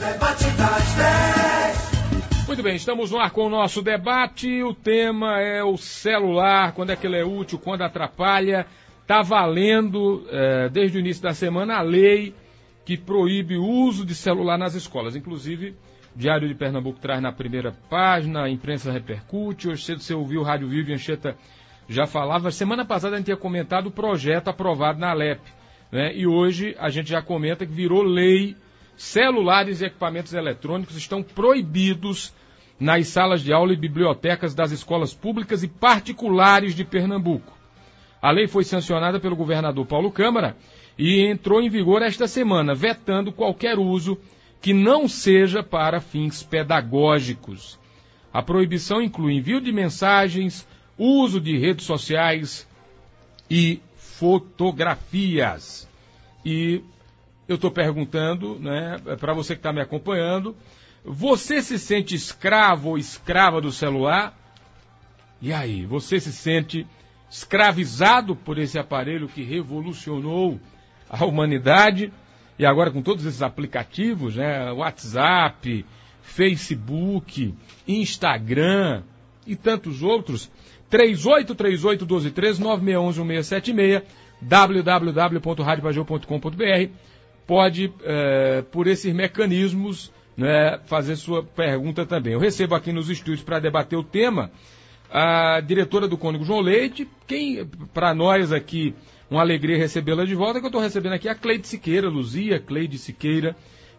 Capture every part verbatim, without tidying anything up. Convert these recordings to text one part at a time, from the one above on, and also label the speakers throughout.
Speaker 1: Debate das dez.
Speaker 2: Muito bem, estamos no ar com o nosso debate. O tema é o celular, quando é que ele é útil, quando atrapalha. Está valendo, é, desde o início da semana, a lei que proíbe o uso de celular nas escolas. Inclusive, o Diário de Pernambuco traz na primeira página, a imprensa repercute. Hoje cedo você ouviu o Rádio Vivo e Anchieta já falava. Semana passada a gente tinha comentado o projeto aprovado na Alep, né? E hoje a gente já comenta que virou lei. Celulares e equipamentos eletrônicos estão proibidos nas salas de aula e bibliotecas das escolas públicas e particulares de Pernambuco. A lei foi sancionada pelo governador Paulo Câmara e entrou em vigor esta semana, vetando qualquer uso que não seja para fins pedagógicos. A proibição inclui envio de mensagens, uso de redes sociais e fotografias. E eu estou perguntando, né, para você que está me acompanhando, você se sente escravo ou escrava do celular? E aí, você se sente escravizado por esse aparelho que revolucionou a humanidade? E agora com todos esses aplicativos, né, WhatsApp, Facebook, Instagram e tantos outros, três oito três oito, um dois três, nove seis um um, seis sete seis, w w w ponto rádio pajô ponto com ponto b r. Pode, é, por esses mecanismos, né, fazer sua pergunta também. Eu recebo aqui nos estúdios para debater o tema a diretora do Cônigo João Leite, quem, para nós aqui, uma alegria recebê-la de volta, que eu estou recebendo aqui a Cleide Siqueira, Luzia Cleide Siqueira,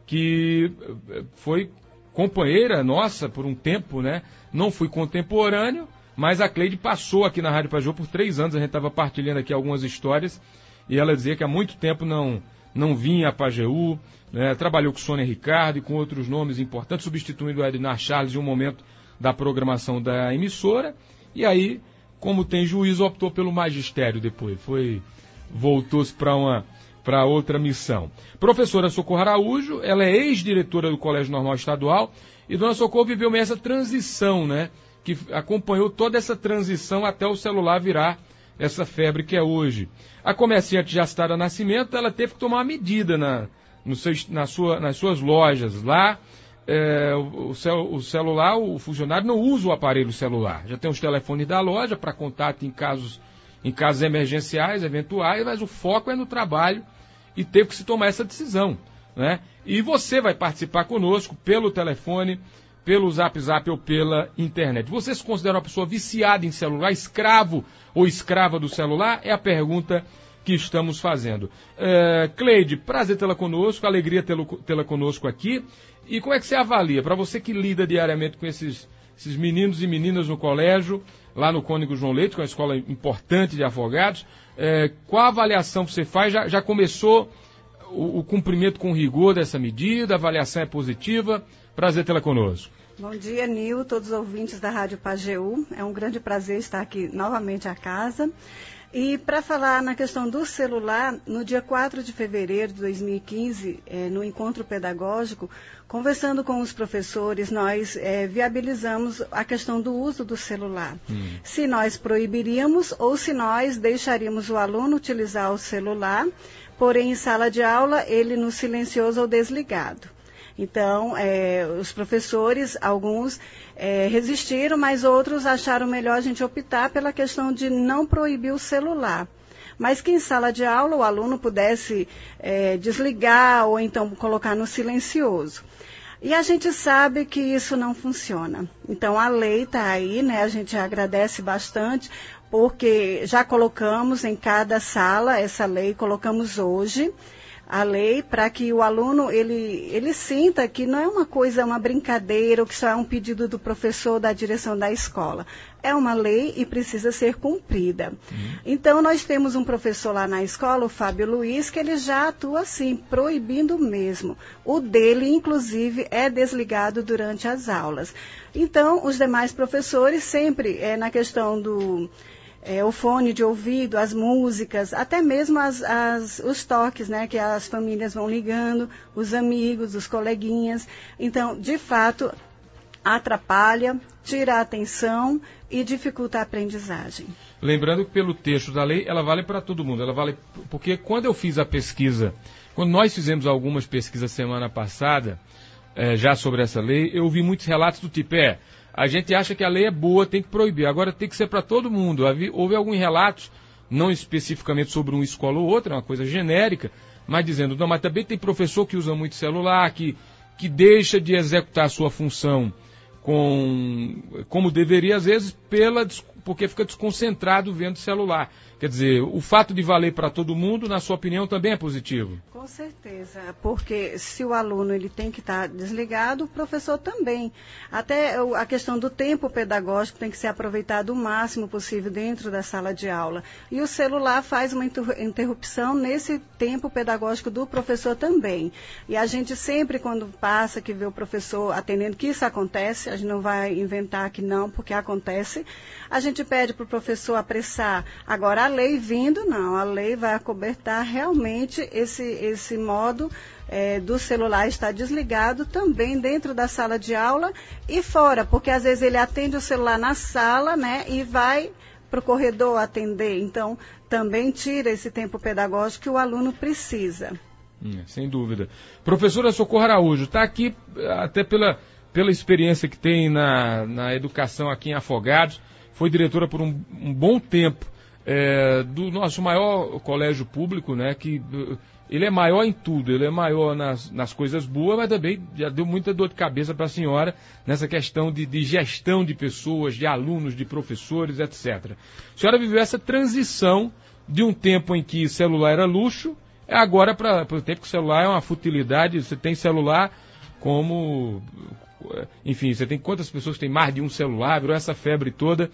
Speaker 2: que foi companheira nossa por um tempo, né? Não fui contemporâneo, mas a Cleide passou aqui na Rádio Pajô por três anos, a gente estava partilhando aqui algumas histórias, e ela dizia que há muito tempo não... não vinha a Pajeú, né, trabalhou com Sônia Ricardo e com outros nomes importantes, substituindo o Ednar Charles em um momento da programação da emissora, e aí, como tem juízo, optou pelo magistério depois, foi, voltou-se para uma, para outra missão. Professora Socorro Araújo, ela é ex-diretora do Colégio Normal Estadual, e Dona Socorro viveu essa transição, né, que acompanhou toda essa transição até o celular virar essa febre que é hoje. A comerciante já citada Nascimento, ela teve que tomar uma medida na, no seu, na sua, nas suas lojas. Lá, é, o, cel, o celular, o funcionário não usa o aparelho celular. Já tem os telefones da loja para contato em casos, em casos emergenciais, eventuais, mas o foco é no trabalho e teve que se tomar essa decisão, né? E você vai participar conosco pelo telefone, pelo Zap Zap ou pela internet. Você se considera uma pessoa viciada em celular, escravo ou escrava do celular? É a pergunta que estamos fazendo. É, Cleide, prazer tê-la conosco, alegria tê-la conosco aqui. E como é que você avalia, para você que lida diariamente com esses, esses meninos e meninas no colégio, lá no Cônigo João Leite, que é uma escola importante de Afogados, é, qual a avaliação que você faz? Já, já começou o, o cumprimento com rigor dessa medida? A avaliação é positiva? Prazer tê-la conosco.
Speaker 3: Bom dia, Nil, todos os ouvintes da Rádio Pajeú. É um grande prazer estar aqui novamente à casa. E para falar na questão do celular, no dia quatro de fevereiro de dois mil e quinze, eh, no encontro pedagógico, conversando com os professores, nós eh, viabilizamos a questão do uso do celular. Hum. Se nós proibiríamos ou se nós deixaríamos o aluno utilizar o celular, porém em sala de aula ele no silencioso ou desligado. Então, é, os professores, alguns é, resistiram, mas outros acharam melhor a gente optar pela questão de não proibir o celular. Mas que em sala de aula o aluno pudesse é, desligar ou então colocar no silencioso. E a gente sabe que isso não funciona. Então, a lei está aí, né? A gente agradece bastante, porque já colocamos em cada sala essa lei, colocamos hoje a lei para que o aluno ele, ele sinta que não é uma coisa, uma brincadeira, ou que só é um pedido do professor ou da direção da escola. É uma lei e precisa ser cumprida. Uhum. Então, nós temos um professor lá na escola, o Fábio Luiz, que ele já atua assim, proibindo mesmo. O dele, inclusive, é desligado durante as aulas. Então, os demais professores sempre, é, na questão do... É, o fone de ouvido, as músicas, até mesmo as, as, os toques, né, que as famílias vão ligando, os amigos, os coleguinhas. Então, de fato, atrapalha, tira a atenção e dificulta a aprendizagem.
Speaker 2: Lembrando que pelo texto da lei, ela vale para todo mundo. Ela vale porque quando eu fiz a pesquisa, quando nós fizemos algumas pesquisas semana passada, é, já sobre essa lei, eu ouvi muitos relatos do tipo, é, a gente acha que a lei é boa, tem que proibir, agora tem que ser para todo mundo. Houve alguns relatos, não especificamente sobre uma escola ou outra, é uma coisa genérica, mas dizendo, não, mas também tem professor que usa muito celular, que, que deixa de executar a sua função com, como deveria, às vezes, pela, porque fica desconcentrado vendo o celular. Quer dizer, o fato de valer para todo mundo, na sua opinião, também é positivo?
Speaker 3: Com certeza, porque se o aluno ele tem que estar desligado, o professor também. Até a questão do tempo pedagógico tem que ser aproveitado o máximo possível dentro da sala de aula. E o celular faz uma interrupção nesse tempo pedagógico do professor também. E a gente sempre, quando passa, que vê o professor atendendo, que isso acontece, a gente não vai inventar que não, porque acontece, a gente pede para o professor apressar. Agora, a lei vindo, não, a lei vai acobertar realmente esse, esse modo é, do celular estar desligado também dentro da sala de aula e fora, porque às vezes ele atende o celular na sala, né, e vai para o corredor atender, então também tira esse tempo pedagógico que o aluno precisa.
Speaker 2: Hum, sem dúvida. Professora Socorro Araújo, está aqui até pela, pela experiência que tem na, na educação aqui em Afogados, foi diretora por um, um bom tempo é, do nosso maior colégio público, né, que ele é maior em tudo, ele é maior nas, nas coisas boas, mas também já deu muita dor de cabeça para a senhora nessa questão de, de gestão de pessoas, de alunos, de professores, etcétera. A senhora viveu essa transição de um tempo em que celular era luxo, agora para o tempo que o celular é uma futilidade, você tem celular como... Enfim, você tem quantas pessoas que têm mais de um celular, virou essa febre toda.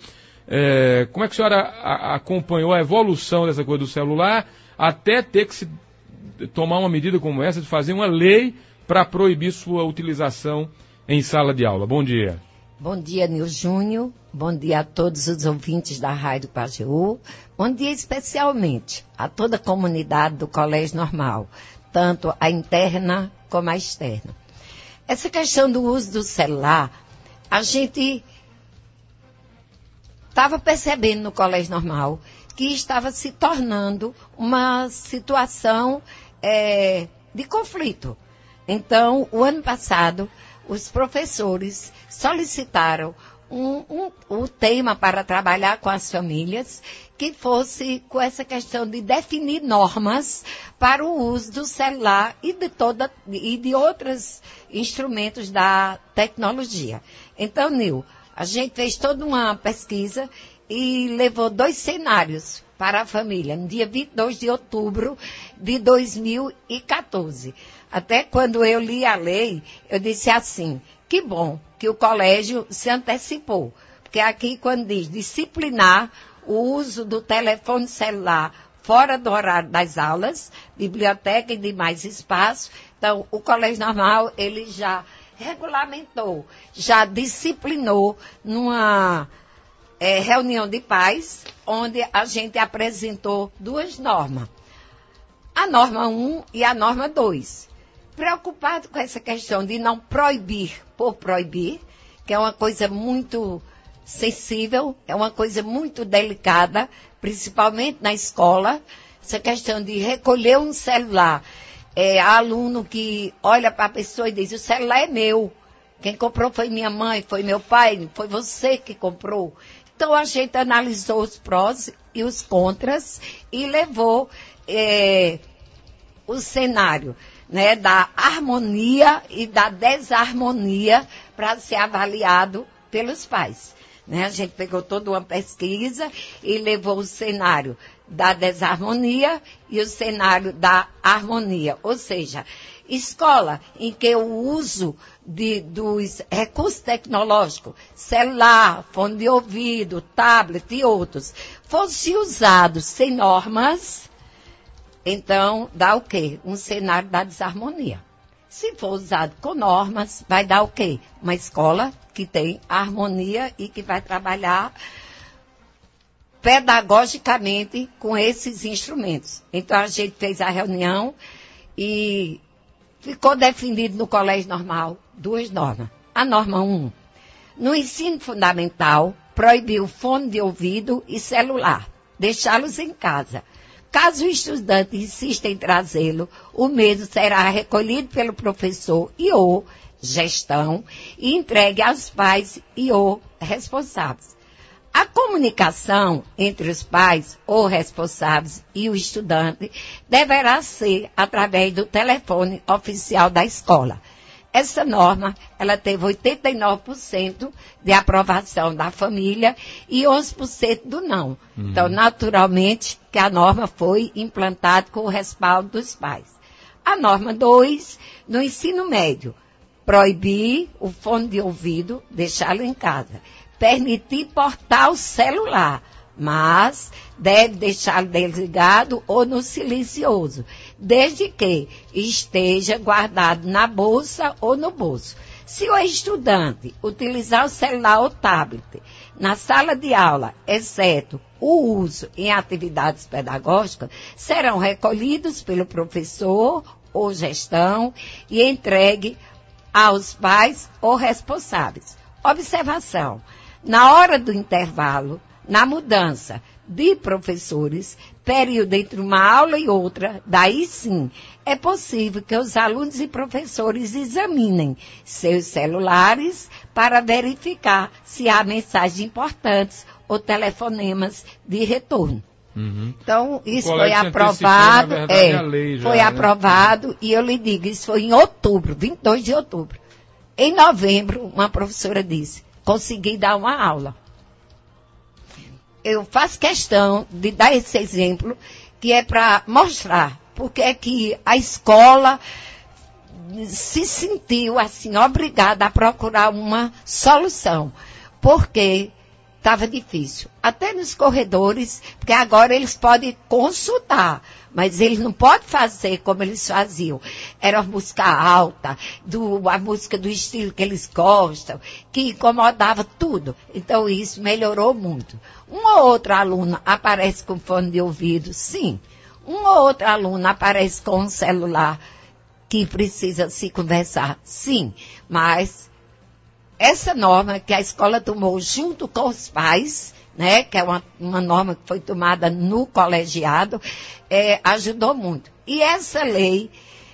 Speaker 2: É, como é que a senhora a, acompanhou a evolução dessa coisa do celular até ter que se tomar uma medida como essa de fazer uma lei para proibir sua utilização em sala de aula? Bom dia.
Speaker 4: Bom dia, Nil Júnior. Bom dia a todos os ouvintes da Rádio Pajeú. Bom dia especialmente a toda a comunidade do Colégio Normal, tanto a interna como a externa. Essa questão do uso do celular, a gente estava percebendo no Colégio Normal que estava se tornando uma situação é, de conflito. Então, o ano passado, os professores solicitaram um, um, um tema para trabalhar com as famílias que fosse com essa questão de definir normas para o uso do celular e de, toda, e de outros instrumentos da tecnologia. Então, Nil, a gente fez toda uma pesquisa e levou dois cenários para a família, no dia vinte e dois de outubro de dois mil e quatorze. Até quando eu li a lei, eu disse assim, que bom que o colégio se antecipou, porque aqui quando diz disciplinar o uso do telefone celular fora do horário das aulas, biblioteca e demais espaços, então o Colégio Normal ele já regulamentou, já disciplinou numa é, reunião de pais, onde a gente apresentou duas normas, a norma um e a norma dois. Preocupado com essa questão de não proibir por proibir, que é uma coisa muito sensível, é uma coisa muito delicada, principalmente na escola, essa questão de recolher um celular. É, aluno que olha para a pessoa e diz, o celular é meu, quem comprou foi minha mãe, foi meu pai, foi você que comprou. Então a gente analisou os prós e os contras e levou é, o cenário, né, da harmonia e da desarmonia para ser avaliado pelos pais. Né? A gente pegou toda uma pesquisa e levou o cenário da desarmonia e o cenário da harmonia. Ou seja, escola em que o uso de, dos recursos tecnológicos, celular, fone de ouvido, tablet e outros, fosse usado sem normas, então dá o quê? Um cenário da desarmonia. Se for usado com normas, vai dar o quê? Uma escola que tem harmonia e que vai trabalhar pedagogicamente com esses instrumentos. Então, a gente fez a reunião e ficou definido no Colégio Normal duas normas. A norma um, no ensino fundamental, proibiu fone de ouvido e celular, deixá-los em casa. Caso o estudante insista em trazê-lo, o mesmo será recolhido pelo professor e ou gestão e entregue aos pais e ou responsáveis. A comunicação entre os pais ou responsáveis e o estudante deverá ser através do telefone oficial da escola. Essa norma, ela teve oitenta e nove por cento de aprovação da família e onze por cento do não. Uhum. Então, naturalmente, que a norma foi implantada com o respaldo dos pais. A norma dois, no ensino médio, proibir o fone de ouvido, deixá-lo em casa. Permitir portar o celular, mas deve deixá-lo desligado ou no silencioso, desde que esteja guardado na bolsa ou no bolso. Se o estudante utilizar o celular ou tablet na sala de aula, exceto o uso em atividades pedagógicas, serão recolhidos pelo professor ou gestão e entregue aos pais ou responsáveis. Observação: na hora do intervalo, na mudança de professores, período entre uma aula e outra, daí sim, é possível que os alunos e professores examinem seus celulares para verificar se há mensagens importantes ou telefonemas de retorno.
Speaker 2: Uhum.
Speaker 4: Então, isso foi aprovado, verdade, é, lei já, foi né? aprovado, e eu lhe digo, isso foi em outubro, vinte e dois de outubro. Em novembro, uma professora disse: consegui dar uma aula. Eu faço questão de dar esse exemplo, que é para mostrar porque é que a escola se sentiu assim obrigada a procurar uma solução, porque estava difícil. Até nos corredores, porque agora eles podem consultar, mas eles não podem fazer como eles faziam. Era a música alta, do, a música do estilo que eles gostam, que incomodava tudo. Então isso melhorou muito. Uma ou outra aluna aparece com fone de ouvido, sim. Uma ou outra aluna aparece com um celular que precisa se conversar, sim. Mas essa norma que a escola tomou junto com os pais, né, que é uma, uma norma que foi tomada no colegiado, é, ajudou muito. E essa lei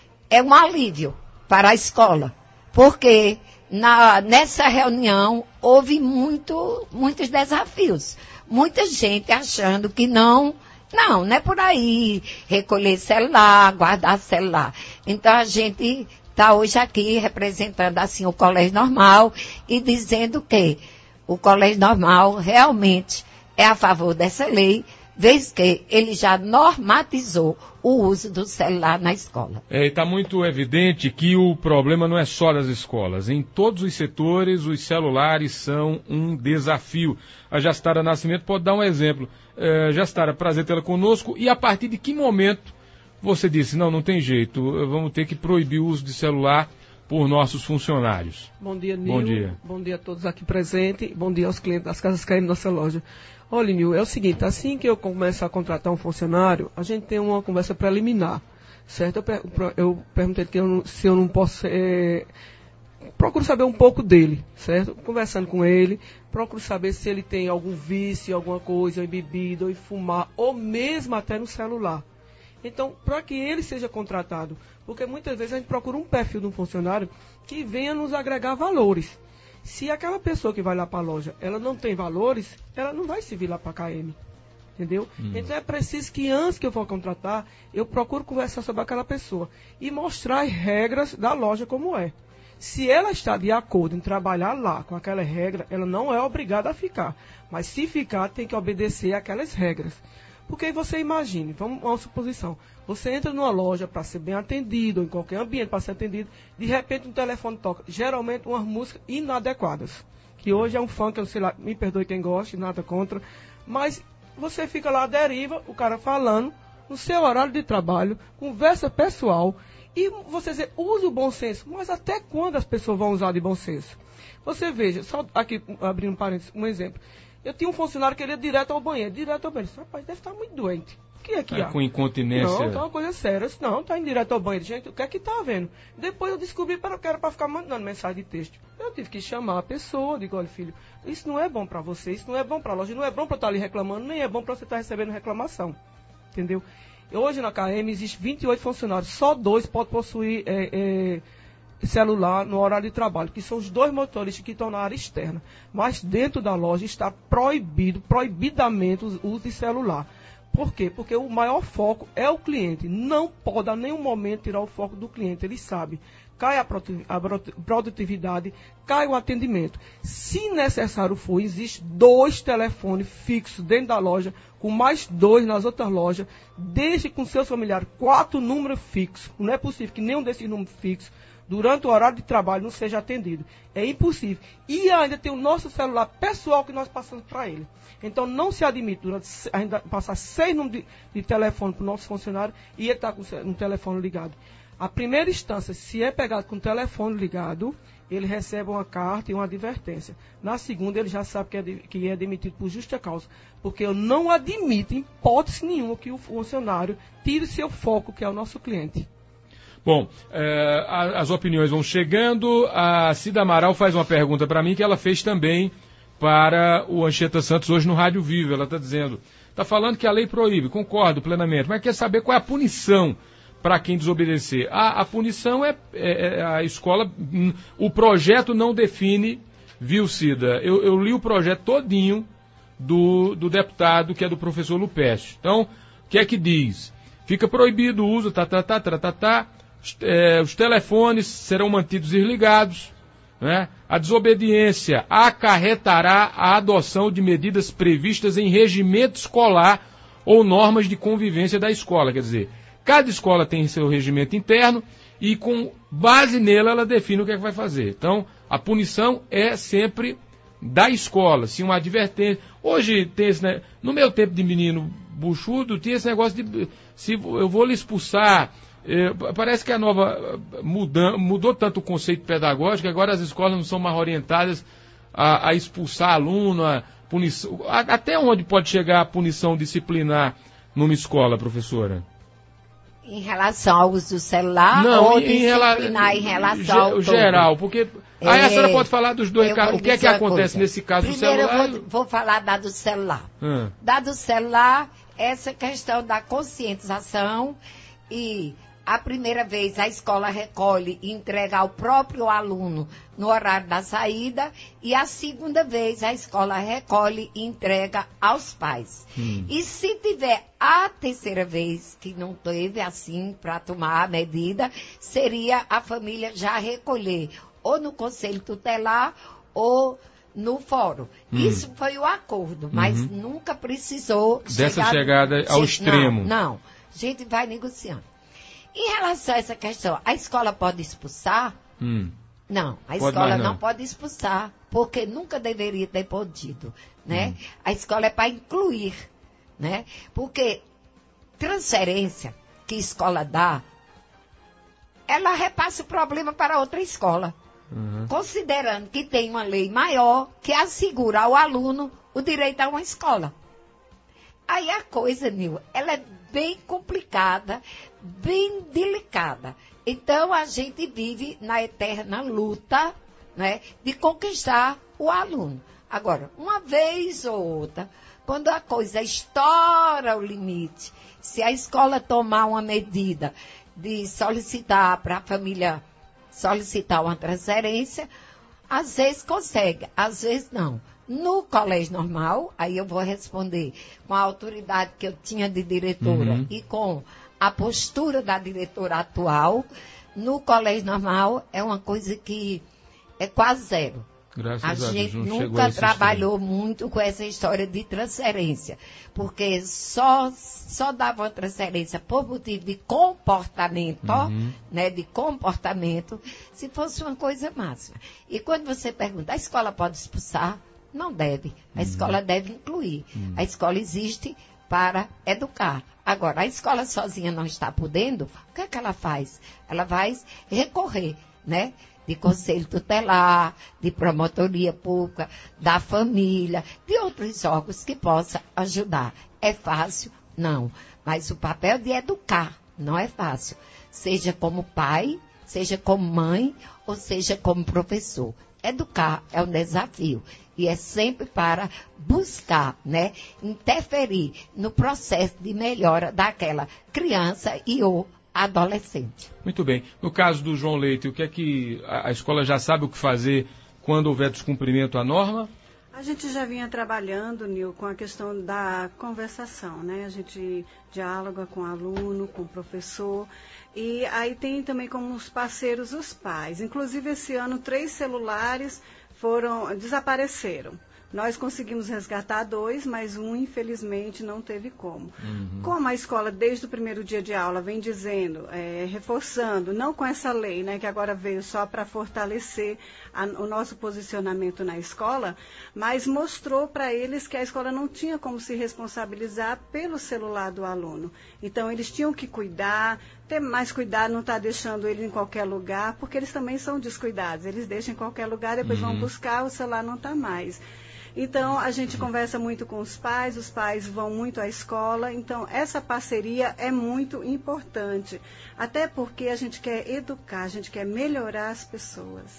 Speaker 4: é um alívio para a escola, porque na, nessa reunião houve muito, muitos desafios. Muita gente achando que não, não, não é por aí recolher celular, guardar celular. Então a gente está hoje aqui representando assim o Colégio Normal e dizendo que o Colégio Normal realmente é a favor dessa lei, vez que ele já normatizou o uso do celular na escola.
Speaker 2: É, está muito evidente que o problema não é só das escolas. Em todos os setores, os celulares são um desafio. A Jastara Nascimento pode dar um exemplo. É, Jastara, prazer tê-la conosco. E a partir de que momento você disse, não, não tem jeito, vamos ter que proibir o uso de celular por nossos funcionários?
Speaker 5: Bom dia, Nil.
Speaker 2: Bom dia.
Speaker 5: Bom dia a todos aqui presentes. Bom dia aos clientes das Casas Caim, nossa loja. Olha, Nil, é o seguinte, assim que eu começo a contratar um funcionário, a gente tem uma conversa preliminar, certo? Eu, per eu perguntei que eu não, se eu não posso... É, procuro saber um pouco dele, certo? Conversando com ele, procuro saber se ele tem algum vício, alguma coisa, ou em bebida, ou em fumar, ou mesmo até no celular. Então, para que ele seja contratado, porque muitas vezes a gente procura um perfil de um funcionário que venha nos agregar valores. Se aquela pessoa que vai lá para a loja, ela não tem valores, ela não vai se vir lá para a K M, entendeu? Hum. Então é preciso que antes que eu for contratar, eu procuro conversar sobre aquela pessoa e mostrar as regras da loja como é. Se ela está de acordo em trabalhar lá com aquela regra, ela não é obrigada a ficar. Mas se ficar, tem que obedecer aquelas regras. Porque você imagine, vamos uma suposição, você entra numa loja para ser bem atendido, ou em qualquer ambiente para ser atendido, de repente um telefone toca, geralmente umas músicas inadequadas, que hoje é um funk, eu sei lá, me perdoe quem gosta, nada contra, mas você fica lá à deriva, o cara falando, no seu horário de trabalho, conversa pessoal, e você dizer, use o bom senso, mas até quando as pessoas vão usar de bom senso? Você veja, só aqui abrindo um parênteses, um exemplo. Eu tinha um funcionário que ele ia direto ao banheiro, direto ao banheiro. Rapaz, deve estar muito doente. O que é que
Speaker 2: é,
Speaker 5: há?
Speaker 2: Com incontinência.
Speaker 5: Não, tá uma coisa séria. Eu disse, não, tá indo direto ao banheiro. Gente, o que é que tá havendo? Depois eu descobri que era para ficar mandando mensagem de texto. Eu tive que chamar a pessoa, digo, olha filho, isso não é bom para você, isso não é bom para a loja, não é bom para estar ali reclamando, nem é bom para você estar recebendo reclamação. Entendeu? Hoje na K M existe vinte e oito funcionários, só dois podem possuir é, é, celular no horário de trabalho, que são os dois motoristas que estão na área externa. Mas dentro da loja está proibido, proibidamente o uso de celular. Por quê? Porque o maior foco é o cliente. Não pode a nenhum momento tirar o foco do cliente, ele sabe. Cai a produtividade, cai o atendimento. Se necessário for, existe dois telefones fixos dentro da loja, com mais dois nas outras lojas. Deixe com seus familiares quatro números fixos. Não é possível que nenhum desses números fixos, durante o horário de trabalho, não seja atendido. É impossível. E ainda tem o nosso celular pessoal que nós passamos para ele. Então, não se admite durante, ainda passar seis números de, de telefone para o nosso funcionário e ele está com um telefone ligado. A primeira instância, se é pegado com o telefone ligado, ele recebe uma carta e uma advertência. Na segunda, ele já sabe que é, de, que é demitido por justa causa. Porque eu não admito, em hipótese nenhuma, que o funcionário tire seu foco, que é o nosso cliente.
Speaker 2: Bom, é, as opiniões vão chegando. A Cida Amaral faz uma pergunta para mim que ela fez também para o Anchieta Santos hoje no Rádio Vivo. Ela está dizendo, está falando que a lei proíbe, concordo plenamente, mas quer saber qual é a punição para quem desobedecer. A, a punição é, é, é a escola, o projeto não define, viu, Cida? Eu, eu li o projeto todinho do, do deputado, que é do professor Lupécio. Então, o que é que diz? Fica proibido o uso, tá, tá, tá, tá, tá, tá, é, os telefones serão mantidos desligados, né? A desobediência acarretará a adoção de medidas previstas em regimento escolar ou normas de convivência da escola, quer dizer, cada escola tem seu regimento interno e com base nele ela define o que é que vai fazer. Então, a punição é sempre da escola, se uma advertência. Hoje tem esse, né? No meu tempo de menino buchudo, tinha esse negócio de se eu vou lhe expulsar. É, parece que a nova muda, mudou tanto o conceito pedagógico que agora as escolas não são mais orientadas a, a expulsar aluno, a punição. A, até onde pode chegar a punição disciplinar numa escola, professora?
Speaker 4: Em relação ao uso do celular
Speaker 2: não,
Speaker 4: ou
Speaker 2: em,
Speaker 4: disciplinar em, em relação ao
Speaker 2: geral, porque
Speaker 4: é,
Speaker 2: aí a senhora pode falar dos dois casos. O que é que acontece
Speaker 4: coisa.
Speaker 2: nesse caso
Speaker 4: Primeiro
Speaker 2: do celular?
Speaker 4: eu vou, vou falar da do celular.
Speaker 2: Hum.
Speaker 4: Da do celular, essa questão da conscientização e a primeira vez a escola recolhe e entrega ao próprio aluno no horário da saída e a segunda vez a escola recolhe e entrega aos pais. Hum. E se tiver a terceira vez, que não teve assim para tomar a medida, seria a família já recolher ou no conselho tutelar ou no fórum. Hum. Isso foi o acordo, mas uhum. nunca precisou
Speaker 2: dessa
Speaker 4: chegar
Speaker 2: chegada ao extremo.
Speaker 4: Não, não, a gente vai negociando. Em relação a essa questão, a escola pode expulsar?
Speaker 2: Hum.
Speaker 4: Não, a
Speaker 2: pode
Speaker 4: escola
Speaker 2: não.
Speaker 4: não pode expulsar, porque nunca deveria ter podido, né? Hum. A escola é para incluir, né? Porque transferência que a escola dá, ela repassa o problema para outra escola, uhum. considerando que tem uma lei maior que assegura ao aluno o direito a uma escola. Aí a coisa, Nil, ela é bem complicada, bem delicada. Então, a gente vive na eterna luta, né, de conquistar o aluno. Agora, uma vez ou outra, quando a coisa estoura o limite, se a escola tomar uma medida de solicitar para a família solicitar uma transferência, às vezes consegue, às vezes não. No colégio normal, aí eu vou responder com a autoridade que eu tinha de diretora uhum. e com a postura da diretora atual, no colégio normal é uma coisa que é quase zero.
Speaker 2: Graças a,
Speaker 4: a gente
Speaker 2: Deus,
Speaker 4: nunca trabalhou muito com essa história de transferência, porque só, só dava uma transferência por motivo de comportamento, uhum. né, de comportamento, se fosse uma coisa máxima. E quando você pergunta, a escola pode expulsar? Não deve. A uhum. escola deve incluir. Uhum. A escola existe para educar. Agora, a escola sozinha não está podendo, o que é que ela faz? Ela vai recorrer, né? De conselho tutelar, de promotoria pública, da família, de outros órgãos que possam ajudar. É fácil? Não. Mas o papel de educar não é fácil. Seja como pai, seja como mãe, ou seja como professor. Educar é um desafio. E é sempre para buscar, né, interferir no processo de melhora daquela criança e ou adolescente.
Speaker 2: Muito bem. No caso do João Leite, o que é que a, a escola já sabe o que fazer quando houver descumprimento à norma?
Speaker 3: A gente já vinha trabalhando, Nil, com a questão da conversação, né? A gente dialoga com o aluno, com o professor, e aí tem também como os parceiros os pais. Inclusive, esse ano, três celulares foram, desapareceram. Nós conseguimos resgatar dois, mas um, infelizmente, não teve como. Uhum. Como a escola, desde o primeiro dia de aula, vem dizendo, é, reforçando, não com essa lei, né, que agora veio só para fortalecer a, o nosso posicionamento na escola, mas mostrou para eles que a escola não tinha como se responsabilizar pelo celular do aluno. Então, eles tinham que cuidar, ter mais cuidado, não estar tá deixando ele em qualquer lugar, porque eles também são descuidados. Eles deixam em qualquer lugar, depois uhum. vão buscar, o celular não está mais. Então, a gente conversa muito com os pais, os pais vão muito à escola, então essa parceria é muito importante, até porque a gente quer educar, a gente quer melhorar as pessoas.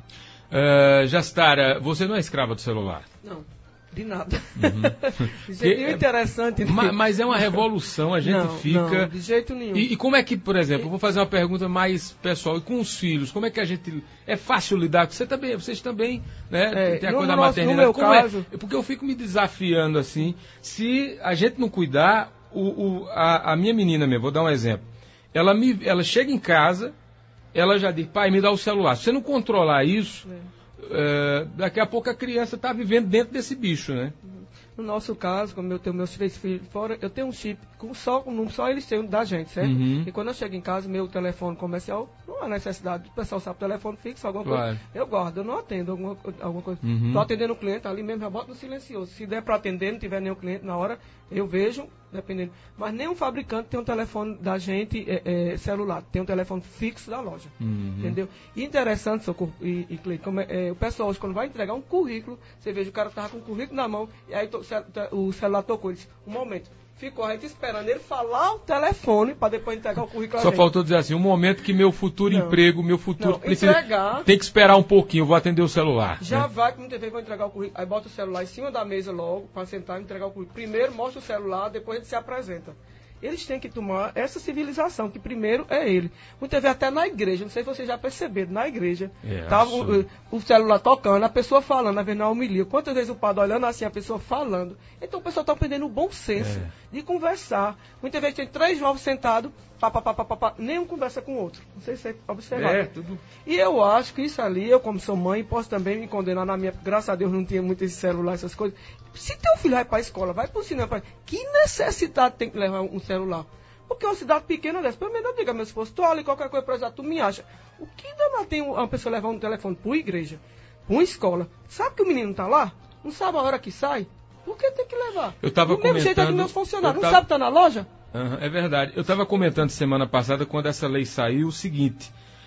Speaker 2: Uh, Jastara, você não é escrava do celular?
Speaker 5: Não. De nada.
Speaker 2: Uhum.
Speaker 5: De jeito nenhum interessante.
Speaker 2: Mas, mas é uma revolução, a gente
Speaker 5: não,
Speaker 2: fica...
Speaker 5: Não, de jeito nenhum.
Speaker 2: E, e como é que, por exemplo, eu vou fazer uma pergunta mais pessoal, e com os filhos, como é que a gente... É fácil lidar com você também, vocês também, né?
Speaker 5: É,
Speaker 2: tem a
Speaker 5: no,
Speaker 2: coisa da
Speaker 5: no
Speaker 2: maternidade.
Speaker 5: No meu
Speaker 2: como
Speaker 5: caso...
Speaker 2: é? Porque eu fico me desafiando assim, se a gente não cuidar, o, o, a, a minha menina mesmo, vou dar um exemplo, ela, me, ela chega em casa, ela já diz, pai, me dá o celular. Se você não controlar isso, é. É, daqui a pouco a criança está vivendo dentro desse bicho, né?
Speaker 5: No nosso caso, como eu tenho meus três filhos fora, eu tenho um chip com só, um, só eles têm da gente, certo?
Speaker 2: Uhum.
Speaker 5: E quando eu chego em casa, meu telefone comercial, não há necessidade, o pessoal sabe o telefone fixo, alguma
Speaker 2: claro.
Speaker 5: coisa, eu guardo, eu não atendo alguma, alguma coisa.
Speaker 2: Uhum.
Speaker 5: Estou atendendo o cliente, ali mesmo já boto no silencioso. Se der para atender, não tiver nenhum cliente na hora, eu vejo, dependendo. Mas nenhum fabricante tem um telefone da gente é, é, celular, tem um telefone fixo da loja, uhum. entendeu? E interessante, Socorro e, e Cleiton, como é, é, o pessoal hoje, quando vai entregar um currículo, você veja o cara estava com o currículo na mão, e aí to, o celular tocou, ele disse, um momento, ficou a gente esperando ele falar o telefone para depois entregar o currículo a
Speaker 2: Só
Speaker 5: gente.
Speaker 2: faltou dizer assim, um momento que meu futuro não. emprego, meu futuro
Speaker 5: não,
Speaker 2: precisa...
Speaker 5: Entregar,
Speaker 2: tem que esperar um pouquinho, eu vou atender o celular.
Speaker 5: Já
Speaker 2: né?
Speaker 5: vai, como T V, vou entregar o currículo, aí bota o celular em cima da mesa logo, para sentar e entregar o currículo. Primeiro mostra o celular, depois ele se apresenta. Eles têm que tomar essa civilização, que primeiro é ele. Muitas vezes até na igreja, não sei se vocês já perceberam, na igreja,
Speaker 2: é,
Speaker 5: tava o, o celular tocando, a pessoa falando, a vez na homilia. Quantas vezes o padre olhando assim, a pessoa falando. Então o pessoal está perdendo o bom senso é. de conversar. Muitas vezes tem três jovens sentados, pá, pá, pá, pá, pá, pá, nenhum conversa com o outro. Não sei se você observar.
Speaker 2: É, tudo.
Speaker 5: E eu acho que isso ali, eu como sou mãe, posso também me condenar na minha... Graças a Deus não tinha muito esse celular, essas coisas. Se teu filho vai para a escola, vai para o cinema, pra... que necessidade tem que levar um celular? Porque uma cidade pequena dessa, pelo menos eu digo a meu esposo, tu olha qualquer coisa para exemplo, tu me acha. O que danado tem uma pessoa levar um telefone para uma igreja, para uma escola? Sabe que o menino está lá? Não sabe a hora que sai? Por que tem que levar?
Speaker 2: Eu tava
Speaker 5: Do mesmo jeito é que meus funcionários, não sabe estar tá na loja?
Speaker 2: Uhum, é verdade. Eu estava comentando semana passada, quando essa lei saiu, o seguinte,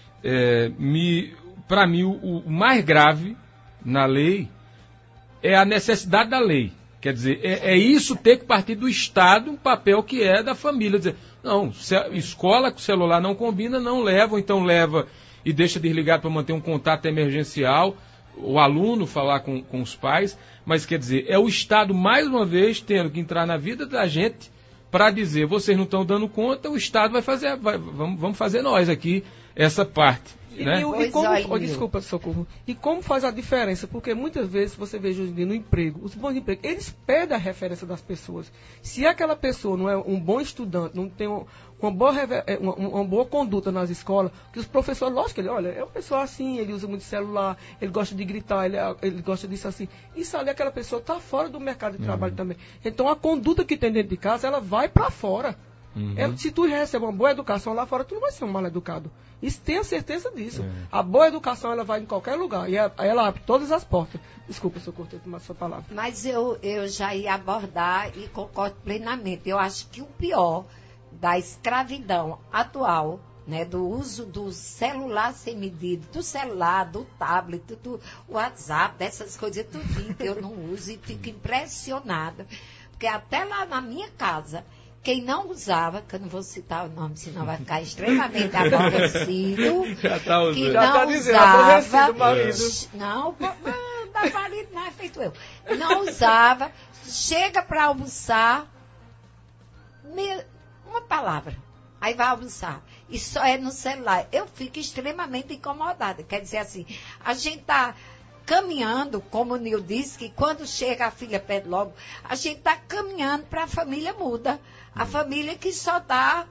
Speaker 2: é, me, para mim o, o mais grave na lei é a necessidade da lei. Quer dizer, é, é isso ter que partir do Estado, um papel que é da família. Dizer, não, escola com celular não combina, não leva, ou então leva e deixa desligado para manter um contato emergencial, o aluno falar com, com os pais. Mas, quer dizer, é o Estado, mais uma vez, tendo que entrar na vida da gente para dizer, vocês não estão dando conta, o Estado vai fazer, vai, vamos, vamos fazer nós aqui essa parte.
Speaker 5: E,
Speaker 2: né?
Speaker 5: e, e como, oh, desculpa, Socorro. E como faz a diferença? Porque muitas vezes você vê hoje em dia no emprego, os bons empregos, eles perdem a referência das pessoas. Se aquela pessoa não é um bom estudante, não tem um, uma, boa, uma, uma boa conduta nas escolas, que os professores, lógico, ele, olha, é uma pessoa assim, ele usa muito celular, ele gosta de gritar, ele, ele gosta disso assim. Isso ali, aquela pessoa está fora do mercado de uhum. trabalho também. Então a conduta que tem dentro de casa, ela vai para fora. Uhum. É, se tu recebe uma boa educação lá fora, tu não vai ser um mal educado. Isso tenha certeza disso. É. A boa educação, ela vai em qualquer lugar. E ela abre todas as portas. Desculpa se eu cortei a sua palavra.
Speaker 4: Mas eu, eu já ia abordar e concordo plenamente. Eu acho que o pior da escravidão atual, né, do uso do celular sem medida, do celular, do tablet, do WhatsApp, dessas coisas, tudo que eu não uso e fico impressionada. Porque até lá na minha casa, quem não usava, que eu não vou citar o nome, senão vai ficar extremamente aborrecido.
Speaker 2: Já tá usando.
Speaker 4: Que
Speaker 5: Já
Speaker 4: não
Speaker 5: tá dizendo,
Speaker 4: usava.
Speaker 5: aborrecido, marido.
Speaker 4: Não, da marido não é feito eu. Não usava. Chega para almoçar, me, uma palavra. Aí vai almoçar. e só é no celular. Eu fico extremamente incomodada. Quer dizer assim, a gente está caminhando, como o Nil disse, que quando chega a filha pede logo, a gente está caminhando para a família muda. A família que só dá,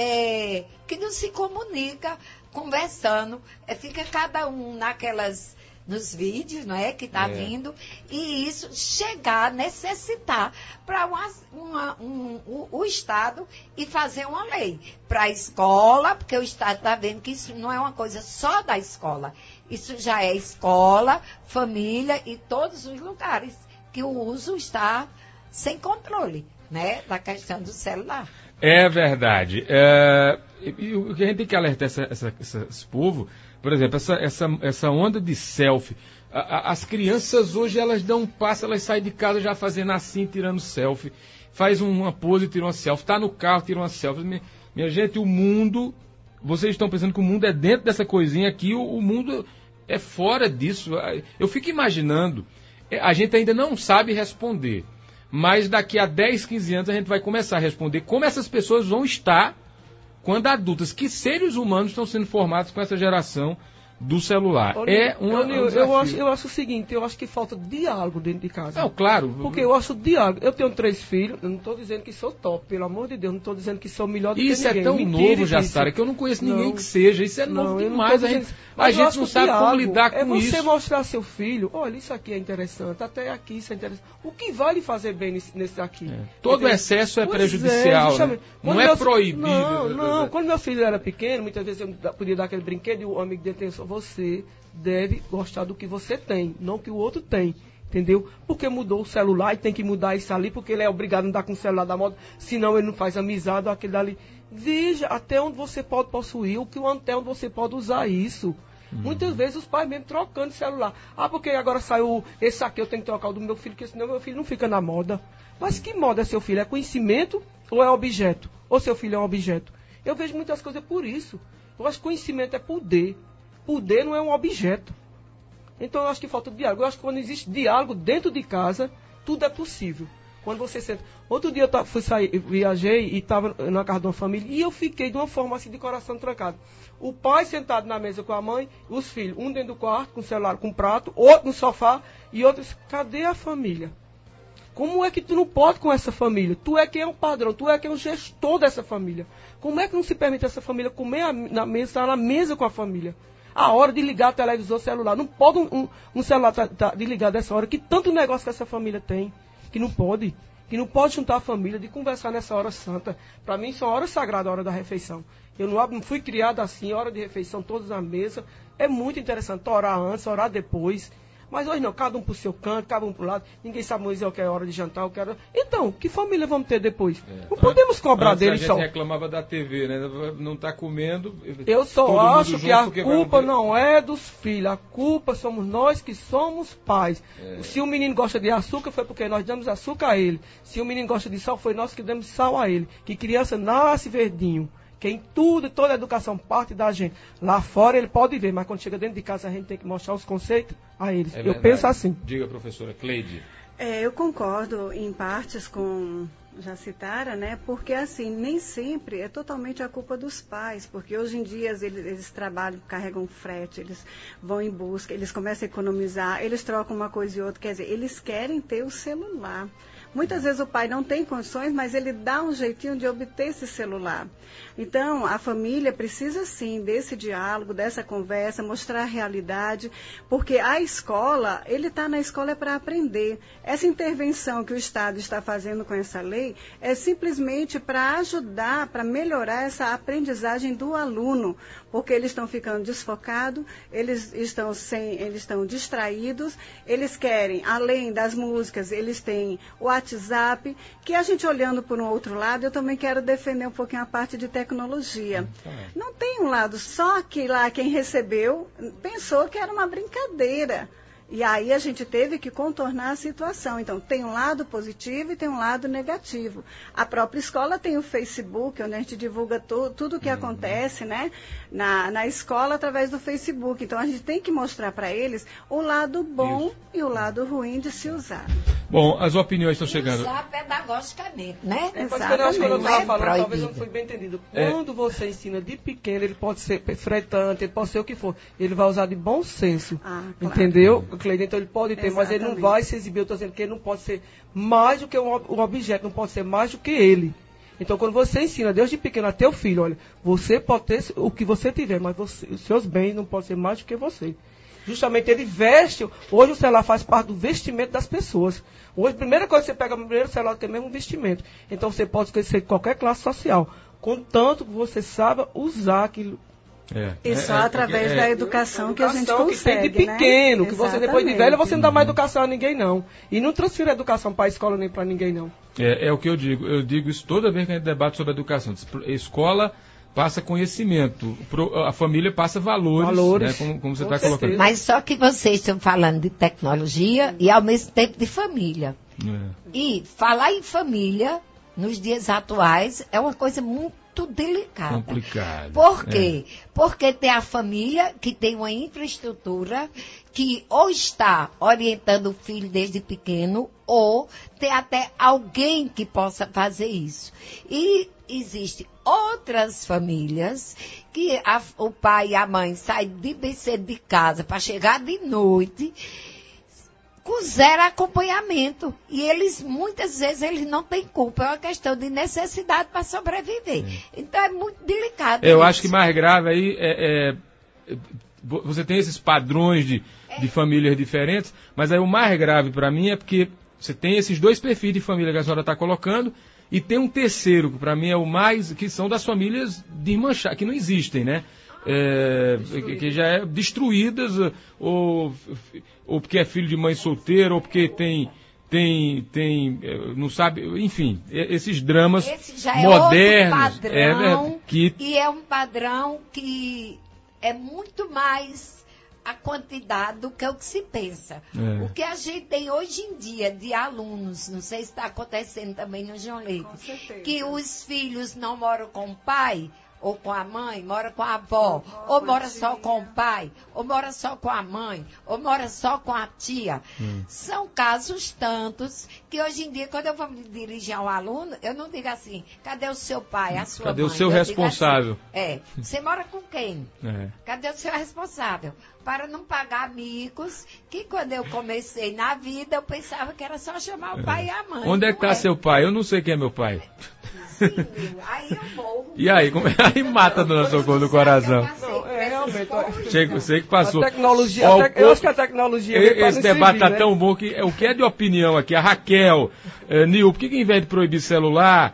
Speaker 4: é, que não se comunica, conversando, é, fica cada um naquelas, nos vídeos, não é, que está é. vindo, e isso chegar a necessitar para uma, uma, um, o, o Estado e fazer uma lei para a escola, porque o Estado está vendo que isso não é uma coisa só da escola, isso já é escola, família e todos os lugares que o uso está sem controle, né, da questão do celular.
Speaker 2: É verdade. É, e o que a gente tem que alertar essa, essa, essa, esse povo, por exemplo, essa, essa, essa onda de selfie. A, a, as crianças hoje, elas dão um passo, elas saem de casa já fazendo assim, tirando selfie. Faz uma pose, tira uma selfie. Está no carro, tira uma selfie. Minha, minha gente, o mundo... Vocês estão pensando que o mundo é dentro dessa coisinha aqui, o, o mundo é fora disso. Eu fico imaginando, a gente ainda não sabe responder. Mas daqui a dez, quinze anos a gente vai começar a responder como essas pessoas vão estar quando adultas. Que seres humanos estão sendo formados com essa geração do celular?
Speaker 5: Olha,
Speaker 2: é uma,
Speaker 5: eu,
Speaker 2: um
Speaker 5: eu, acho, eu acho o seguinte, eu acho que falta diálogo dentro de casa.
Speaker 2: Não, claro.
Speaker 5: Porque eu acho diálogo. Eu tenho três filhos, eu não estou dizendo que sou top, pelo amor de Deus, não estou dizendo que sou melhor do
Speaker 2: isso
Speaker 5: que ninguém.
Speaker 2: Isso é tão
Speaker 5: Mentira
Speaker 2: novo, Jassara, que eu não conheço ninguém
Speaker 5: não,
Speaker 2: que seja. Isso é
Speaker 5: não,
Speaker 2: novo
Speaker 5: eu
Speaker 2: demais.
Speaker 5: Não
Speaker 2: a gente,
Speaker 5: dizendo,
Speaker 2: a gente não sabe
Speaker 5: diálogo
Speaker 2: como lidar
Speaker 5: é
Speaker 2: com isso.
Speaker 5: É você mostrar ao seu filho, olha, isso aqui é interessante, até aqui isso é interessante. O que vai lhe fazer bem nesse, nesse aqui?
Speaker 2: É. Todo
Speaker 5: Entendeu?
Speaker 2: excesso é
Speaker 5: Pois
Speaker 2: prejudicial,
Speaker 5: é,
Speaker 2: né? Não é
Speaker 5: meu,
Speaker 2: proibido.
Speaker 5: Não, não. Quando meu filho era pequeno, muitas vezes eu podia dar aquele brinquedo e o amigo dele pensou, você deve gostar do que você tem, não o que o outro tem, entendeu? Porque mudou o celular e tem que mudar isso ali, porque ele é obrigado a andar com o celular da moda, senão ele não faz amizade ou aquele dali. Veja até onde você pode possuir, o que até onde você pode usar isso. Hum. Muitas vezes os pais mesmo trocando de celular. Ah, porque agora saiu esse aqui, eu tenho que trocar o do meu filho, porque senão meu filho não fica na moda. Mas que moda é seu filho? É conhecimento ou é objeto? Ou seu filho é um objeto? Eu vejo muitas coisas por isso. Eu acho que conhecimento é poder. Poder não é um objeto. Então eu acho que falta diálogo. Eu acho que quando existe diálogo dentro de casa, tudo é possível. Quando você senta... Outro dia eu fui sair, eu viajei e estava na casa de uma família e eu fiquei de uma forma assim de coração trancado. O pai sentado na mesa com a mãe, os filhos, um dentro do quarto com o celular, com o prato, outro no sofá e outro... Cadê a família? Como é que tu não pode com essa família? Tu é quem é o padrão, tu é quem é o gestor dessa família. Como é que não se permite essa família comer a, na mesa, estar na mesa com a família? A hora de ligar a televisor celular. Não pode um, um, um celular tá, tá desligado dessa hora, que tanto negócio que essa família tem, que não pode. Que não pode juntar a família, de conversar nessa hora santa. Para mim, isso é uma hora sagrada, a hora da refeição. Eu não, não fui criado assim, hora de refeição, todos na mesa. É muito interessante orar antes, orar depois. Mas hoje não, cada um pro seu canto, cada um pro lado. Ninguém sabe mais o que é hora de jantar, o que era... Então, que família vamos ter depois? É, não podemos cobrar
Speaker 2: antes
Speaker 5: deles só.
Speaker 2: A gente reclamava da T V, né? Não tá comendo...
Speaker 5: Eu só acho que a culpa não é dos filhos. A culpa somos nós que somos pais. É. Se o menino gosta de açúcar, foi porque nós damos açúcar a ele. Se o menino gosta de sal, foi nós que damos sal a ele. Que criança nasce verdinho. Que em tudo, toda a educação parte da gente. Lá fora ele pode ver, mas quando chega dentro de casa a gente tem que mostrar os conceitos a eles. É eu penso assim.
Speaker 2: Diga, professora Cleide.
Speaker 3: É, eu concordo em partes com Jacitara, né? Porque assim, nem sempre é totalmente a culpa dos pais, porque hoje em dia eles, eles trabalham, carregam frete, eles vão em busca, eles começam a economizar, eles trocam uma coisa e outra, quer dizer, eles querem ter o celular. Muitas vezes o pai não tem condições, mas ele dá um jeitinho de obter esse celular. Então, a família precisa sim desse diálogo, dessa conversa, mostrar a realidade, porque a escola, ele está na escola é para aprender. Essa intervenção que o Estado está fazendo com essa lei é simplesmente para ajudar, para melhorar essa aprendizagem do aluno, porque eles estão ficando desfocados, eles estão, sem, eles estão distraídos, eles querem, além das músicas, eles têm o WhatsApp, que a gente olhando por um outro lado, eu também quero defender um pouquinho a parte de tecnologia. Não tem um lado só que lá quem recebeu pensou que era uma brincadeira. E aí a gente teve que contornar a situação. Então, tem um lado positivo e tem um lado negativo. A própria escola tem o Facebook, onde a gente divulga tu, tudo o que uhum. acontece, né, na, na escola através do Facebook. Então, a gente tem que mostrar para eles o lado bom Isso. e o lado ruim de se usar.
Speaker 2: Bom, as opiniões estão chegando.
Speaker 4: Usar pedagogicamente, né?
Speaker 5: É, mas quando eu acho que eu
Speaker 4: Não
Speaker 5: estava
Speaker 4: é
Speaker 5: falando, talvez eu
Speaker 4: proibido.
Speaker 5: não fui bem entendido.
Speaker 2: É.
Speaker 5: Quando você ensina de pequeno, ele pode ser fretante, ele pode ser o que for. Ele vai usar de bom senso.
Speaker 3: Ah, claro.
Speaker 5: Entendeu, Cleide? Então ele pode ter, mas ele não
Speaker 3: Exatamente.
Speaker 5: vai se exibir. Eu estou dizendo que ele não pode ser mais do que um, ob- um objeto, não pode ser mais do que ele. Então quando você ensina desde pequeno a teu filho, olha, você pode ter o que você tiver, mas você- os seus bens não podem ser mais do que você. Justamente ele veste, hoje o celular faz parte do vestimento das pessoas. Hoje, a primeira coisa que você pega no primeiro celular tem mesmo um vestimento. Então você pode ser de qualquer classe social, contanto que você saiba usar aquilo.
Speaker 2: É,
Speaker 3: E
Speaker 2: é,
Speaker 3: só
Speaker 2: é,
Speaker 3: através
Speaker 2: é,
Speaker 3: da
Speaker 2: é,
Speaker 3: educação que a gente
Speaker 5: Educação
Speaker 3: consegue,
Speaker 5: que tem de pequeno,
Speaker 3: né?
Speaker 5: que você depois de
Speaker 3: Exatamente.
Speaker 5: velho você não dá mais educação a ninguém não. E não transfere a educação para a escola nem para ninguém não.
Speaker 2: É, é o que eu digo. Eu digo isso toda vez que a gente debate sobre educação. A escola passa conhecimento, pro- a família passa valores,
Speaker 5: Valores,
Speaker 2: né, como, como você
Speaker 5: com
Speaker 2: está colocando.
Speaker 5: certeza.
Speaker 4: Mas só que vocês estão falando de tecnologia e ao mesmo tempo de família.
Speaker 2: É.
Speaker 4: E falar em família, nos dias atuais, é uma coisa muito delicada.
Speaker 2: Complicado.
Speaker 4: Por quê? Porque tem a família que tem uma infraestrutura que ou está orientando o filho desde pequeno, ou tem até alguém que possa fazer isso. E existem outras famílias que a- o pai e a mãe saem de bem cedo de casa para chegar de noite com zero acompanhamento. E eles, muitas vezes, eles não têm culpa. É uma questão de necessidade para sobreviver. Então é muito delicado.
Speaker 2: Eu
Speaker 4: isso.
Speaker 2: acho que mais grave aí é, é- é- você tem esses padrões de, de famílias diferentes, mas aí o mais grave para mim é porque você tem esses dois perfis de família que a senhora está colocando e tem um terceiro que para mim é o mais, que são das famílias de manchar, que não existem, né? É, que, que já é destruídas, ou, ou porque é filho de mãe solteira, ou porque tem, tem, tem, eh, não sabe, enfim, eh, esses dramas
Speaker 4: Esse já é
Speaker 2: modernos.
Speaker 4: outro padrão,
Speaker 2: é, que
Speaker 4: e é um padrão que é muito mais a quantidade do que o que se pensa.
Speaker 2: É.
Speaker 4: O que a gente tem hoje em dia de alunos, não sei se está acontecendo também no João Leite,
Speaker 3: Com certeza.
Speaker 4: que os filhos não moram com o pai ou com a mãe, mora com a avó,
Speaker 3: avó,
Speaker 4: ou
Speaker 3: com
Speaker 4: mora
Speaker 3: a
Speaker 4: só
Speaker 3: tia.
Speaker 4: com o pai, ou mora só com a mãe, ou mora só com a tia. São casos tantos que hoje em dia, quando eu vou me dirigir a um aluno, eu não digo assim, cadê o seu pai, a sua
Speaker 2: Cadê
Speaker 4: mãe?
Speaker 2: o seu
Speaker 4: Eu digo
Speaker 2: responsável?
Speaker 4: assim, é, você mora com quem?
Speaker 2: É.
Speaker 4: Cadê o seu responsável? Para não pagar amigos, que quando eu comecei na vida, eu pensava que era só chamar o pai e a mãe.
Speaker 2: Onde é
Speaker 4: Não
Speaker 2: que está seu pai? Eu não sei quem é meu pai.
Speaker 4: Sim, meu, aí eu morro.
Speaker 2: E aí, como é? Aí mata a dona Socorro do coração.
Speaker 5: Não, é realmente. ó,
Speaker 2: Chega, eu sei que passou.
Speaker 5: A tecnologia,
Speaker 2: Ó,
Speaker 5: a tec- eu acho que a tecnologia. veio pra
Speaker 2: Esse
Speaker 5: nos
Speaker 2: debate
Speaker 5: servir,
Speaker 2: tá
Speaker 5: né?
Speaker 2: tão bom que é o que é de opinião aqui. A Raquel, eh, Nil, por que, que em vez de proibir celular,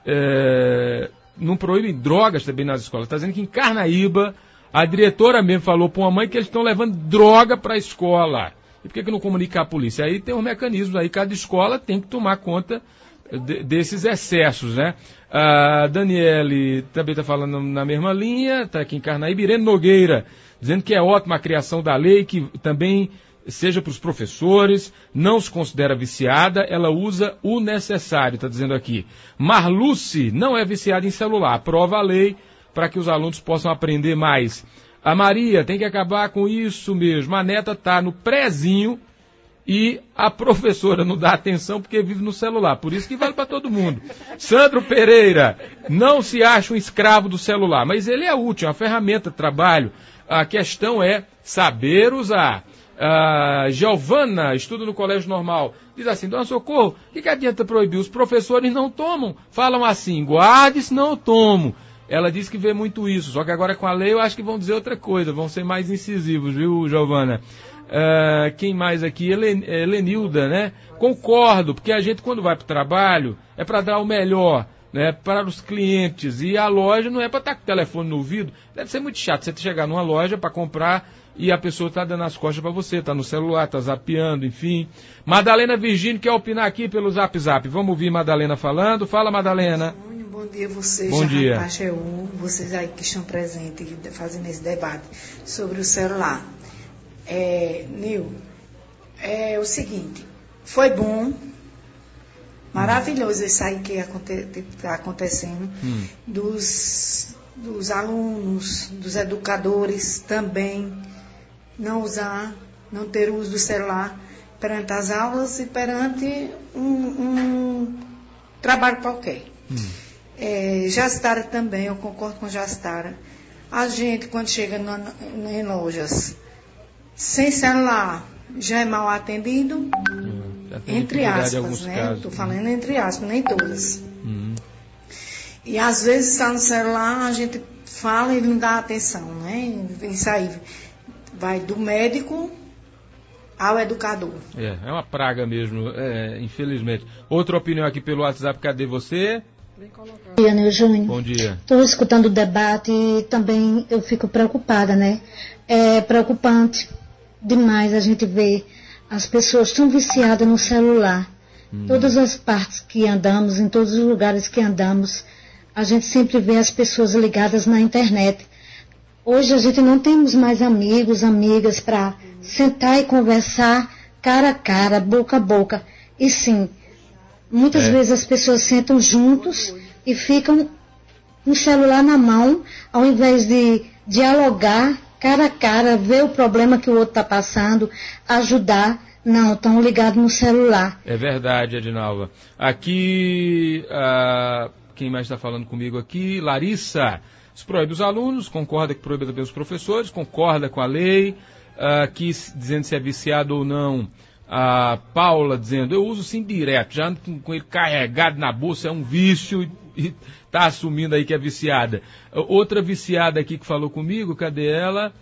Speaker 2: eh, não proíbem drogas também nas escolas? Está dizendo que em Carnaíba, a diretora mesmo falou para uma mãe que eles estão levando droga para a escola. E por que, que não comunica a polícia? Aí tem um mecanismo aí, cada escola tem que tomar conta de- desses excessos, né? A Daniele também está falando na mesma linha, está aqui em Carnaíba. Irene Nogueira, dizendo que é ótima a criação da lei, que também seja para os professores, não se considera viciada, ela usa o necessário, está dizendo aqui. Marluce não é viciada em celular, aprova a lei para que os alunos possam aprender mais. A Maria tem que acabar com isso mesmo, a neta está no prézinho, e a professora não dá atenção porque vive no celular. Por isso que vale para todo mundo. Sandro Pereira, não se acha um escravo do celular, mas ele é útil, é uma ferramenta de trabalho. A questão é saber usar. A Giovana, estuda no colégio normal, diz assim, dona Socorro, o que, que adianta proibir? Os professores não tomam. Falam assim, guarde, senão eu tomo. Ela diz que vê muito isso, só que agora com a lei eu acho que vão dizer outra coisa, vão ser mais incisivos, viu, Giovana? Uh, quem mais aqui? Helen, Helenilda, né? Concordo, porque a gente quando vai para o trabalho é para dar o melhor, né, para os clientes, e a loja não é para estar com o telefone no ouvido. Deve ser muito chato você chegar numa loja para comprar e a pessoa está dando as costas para você, está no celular, está zapeando, enfim. Madalena Virgínio quer opinar aqui pelo Zap Zap. Vamos ouvir Madalena falando. Fala, Madalena.
Speaker 6: Bom dia a vocês,
Speaker 2: Bom dia.
Speaker 6: Pacheú, vocês aí que estão presentes fazendo esse debate sobre o celular. É, Nil, é o seguinte, foi bom, maravilhoso isso aí que está acontecendo,
Speaker 2: Hum.
Speaker 6: dos, dos alunos, dos educadores também, não usar, não ter uso do celular. perante as aulas e perante um, um trabalho qualquer. Hum. É, Jastara também, eu concordo com Jastara. A gente, quando chega no, no, em lojas sem celular, já é mal atendido, hum. entre aspas, né? Estou falando entre aspas, nem todas. Hum. E às vezes está no celular, a gente fala e não dá atenção, né? Isso aí vai do médico ao educador.
Speaker 2: É, é uma praga mesmo, é, infelizmente. Outra opinião aqui pelo WhatsApp, cadê você?
Speaker 7: Bom dia, Nil Júnior.
Speaker 2: Bom dia.
Speaker 7: Estou escutando o debate e também eu fico preocupada, né? É preocupante demais a gente ver as pessoas tão viciadas no celular. Hum. Todas as partes que andamos, em todos os lugares que andamos, a gente sempre vê as pessoas ligadas na internet. Hoje a gente não temos mais amigos, amigas para sentar e conversar cara a cara, boca a boca. E sim, muitas é. vezes as pessoas sentam juntos e ficam com o celular na mão, ao invés de dialogar cara a cara, ver o problema que o outro está passando, ajudar. Não, estão ligados no celular.
Speaker 2: É verdade, Edinalva. Aqui, uh, quem mais está falando comigo aqui? Larissa. Se proíbe os alunos, concorda que proíbe também os professores, concorda com a lei, uh, aqui dizendo se é viciado ou não. A Paula dizendo, eu uso sim direto, já ando com, com ele carregado na bolsa, é um vício e está assumindo aí que é viciada. Uh, outra viciada aqui que falou comigo, cadê ela?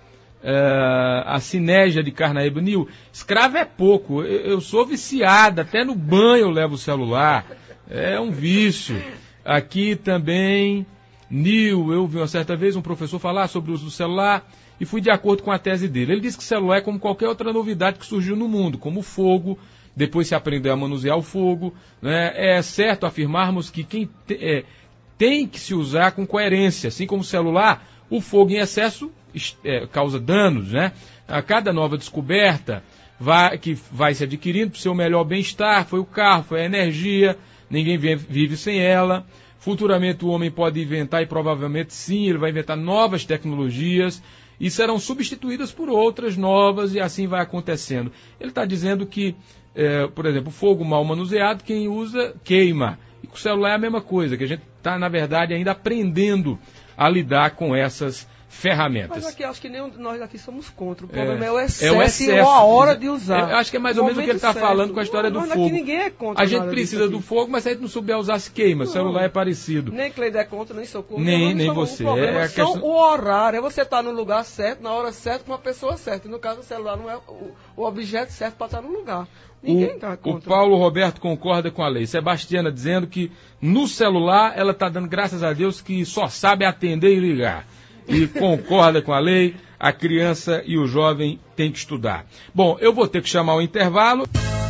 Speaker 2: Uh, a Cinégia de Carnaíba, Nil, escravo é pouco, eu, eu sou viciada, até no banho eu levo o celular, é um vício. Aqui também, Nil, eu vi uma certa vez um professor falar sobre o uso do celular e fui de acordo com a tese dele. Ele disse que o celular é como qualquer outra novidade que surgiu no mundo, como o fogo, depois se aprendeu a manusear o fogo, né? É certo afirmarmos que quem te, é, tem que se usar com coerência, assim como o celular, o fogo em excesso é, causa danos, né? A cada nova descoberta vai, que vai se adquirindo para o seu melhor bem-estar, foi o carro, foi a energia, ninguém vive sem ela. Futuramente o homem pode inventar, e provavelmente sim, ele vai inventar novas tecnologias e serão substituídas por outras novas e assim vai acontecendo. Ele está dizendo que, é, por exemplo, o fogo mal manuseado, quem usa queima. E com o celular é a mesma coisa, que a gente está, na verdade, ainda aprendendo a lidar com essas ferramentas.
Speaker 5: Mas aqui acho que nem nós aqui somos contra. O problema é, é o excesso,
Speaker 2: é o excesso
Speaker 5: e a hora de usar.
Speaker 2: Eu acho que é mais ou menos o que ele está falando com a história do
Speaker 5: nós
Speaker 2: fogo.
Speaker 5: Aqui ninguém é contra.
Speaker 2: A gente precisa do fogo, mas se a gente não souber usar, se queima. Não. O celular é parecido.
Speaker 5: Nem Cleide é contra, nem sou contra.
Speaker 2: Nem, nem você.
Speaker 5: O
Speaker 2: é
Speaker 5: a questão... o horário. É você estar no lugar certo, na hora certa, com uma pessoa certa. E no caso, o celular não é o, o objeto certo para estar no lugar. Ninguém está contra.
Speaker 2: O Paulo Roberto concorda com a lei. Sebastiana dizendo que no celular ela está dando graças a Deus que só sabe atender e ligar. E concorda com a lei, a criança e o jovem têm que estudar. Bom, eu vou ter que chamar o intervalo.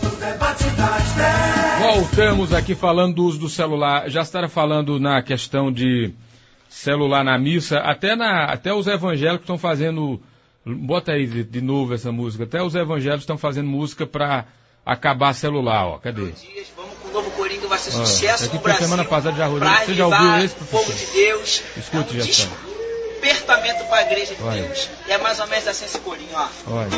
Speaker 2: Voltamos aqui falando do uso do celular. Já estará falando na questão de celular na missa, até, na, até os evangélicos estão fazendo... Bota aí de, de novo essa música. Até os evangélicos estão fazendo música para acabar celular, ó. Cadê?
Speaker 8: Dias, vamos com o novo Coringa, vai ser sucesso
Speaker 2: aqui
Speaker 8: no Brasil.
Speaker 2: Semana passada já rodou. Você já ouviu esse, professor?
Speaker 8: Fogo de Deus.
Speaker 2: Escute, já está.
Speaker 8: Despertamento para a igreja de
Speaker 2: Olha.
Speaker 8: Deus. E é mais ou menos assim esse corinho, ó.
Speaker 2: Olha.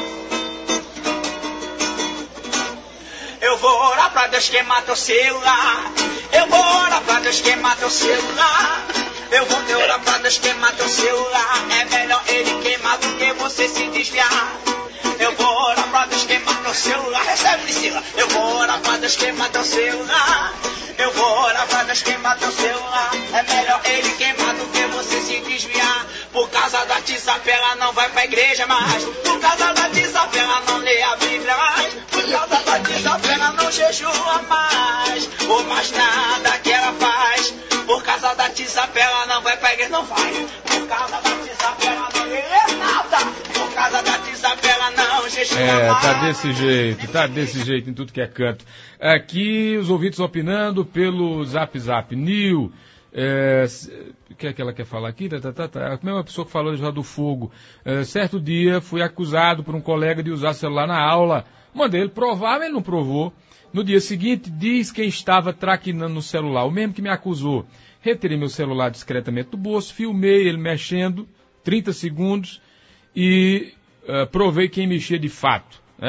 Speaker 8: Eu vou orar para Deus queimar teu celular. Eu vou orar para Deus queimar teu celular. Eu vou orar para Deus queimar teu celular. É melhor ele queimar do que você se desviar. Eu vou orar para Deus queimar teu celular. Recebe, Priscila. Eu vou orar para Deus queimar teu celular. Eu vou orar para Deus queimar teu celular. É melhor ele queimar do que você se desviar. Por causa da WhatsApp ela não vai pra igreja mais. Por causa da WhatsApp ela não lê a Bíblia mais. Por causa da WhatsApp ela não jejua mais. Ou mais nada que ela faz. Por causa da WhatsApp ela não vai pra igreja, não vai. Por causa da WhatsApp ela não lê nada. Por causa da WhatsApp ela não jejua
Speaker 2: é,
Speaker 8: mais.
Speaker 2: É, tá desse jeito, tá desse jeito em tudo que é canto. Aqui os ouvintes opinando pelo Zap Zap. Nil, é, o que é que ela quer falar aqui? Tá, tá, tá. A mesma pessoa que falou já do fogo. É, certo dia fui acusado por um colega de usar celular na aula. Mandei ele provar, mas ele não provou. No dia seguinte, diz quem estava traquinando no celular, o mesmo que me acusou. Retirei meu celular discretamente do bolso, filmei ele mexendo, trinta segundos, e uh, provei quem mexia de fato, né?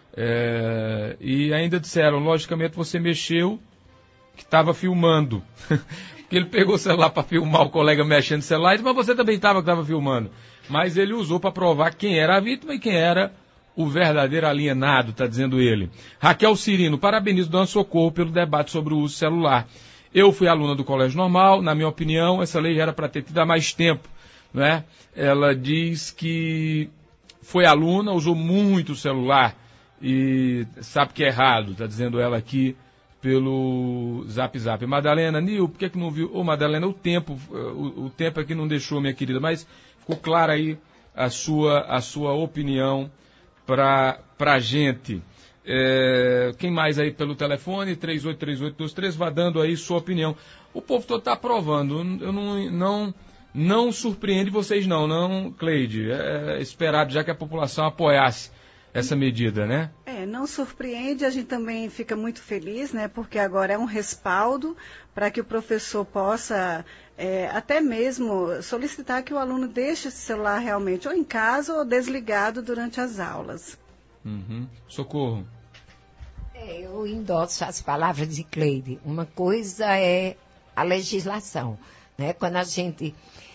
Speaker 2: É, e ainda disseram, logicamente você mexeu, que estava filmando. Porque ele pegou o celular para filmar o colega mexendo no celular, mas você também estava que estava filmando. Mas ele usou para provar quem era a vítima e quem era o verdadeiro alienado, está dizendo ele. Raquel Cirino, parabenizo Dona Socorro pelo debate sobre o uso celular. Eu fui aluna do Colégio Normal, na minha opinião, essa lei já era para ter tido há mais tempo, né? Ela diz que foi aluna, usou muito o celular e sabe que é errado, está dizendo ela aqui pelo Zap Zap. Madalena, Nil, por que, que não viu? Ô, Madalena, o tempo, o, o tempo aqui não deixou, minha querida, mas ficou clara aí a sua, a sua opinião para a gente. É, quem mais aí pelo telefone? três oito três oito dois três, vá dando aí sua opinião. O povo todo está aprovando. Eu não, não, não surpreende vocês não, não, Cleide. É esperado já que a população apoiasse essa medida, né?
Speaker 3: É, não surpreende, a gente também fica muito feliz, né? Porque agora é um respaldo para que o professor possa é, até mesmo solicitar que o aluno deixe esse celular realmente ou em casa ou desligado durante as aulas.
Speaker 2: Uhum. Socorro.
Speaker 4: É, eu endosso as palavras de Cleide. Uma coisa é a legislação, né? Quando a gente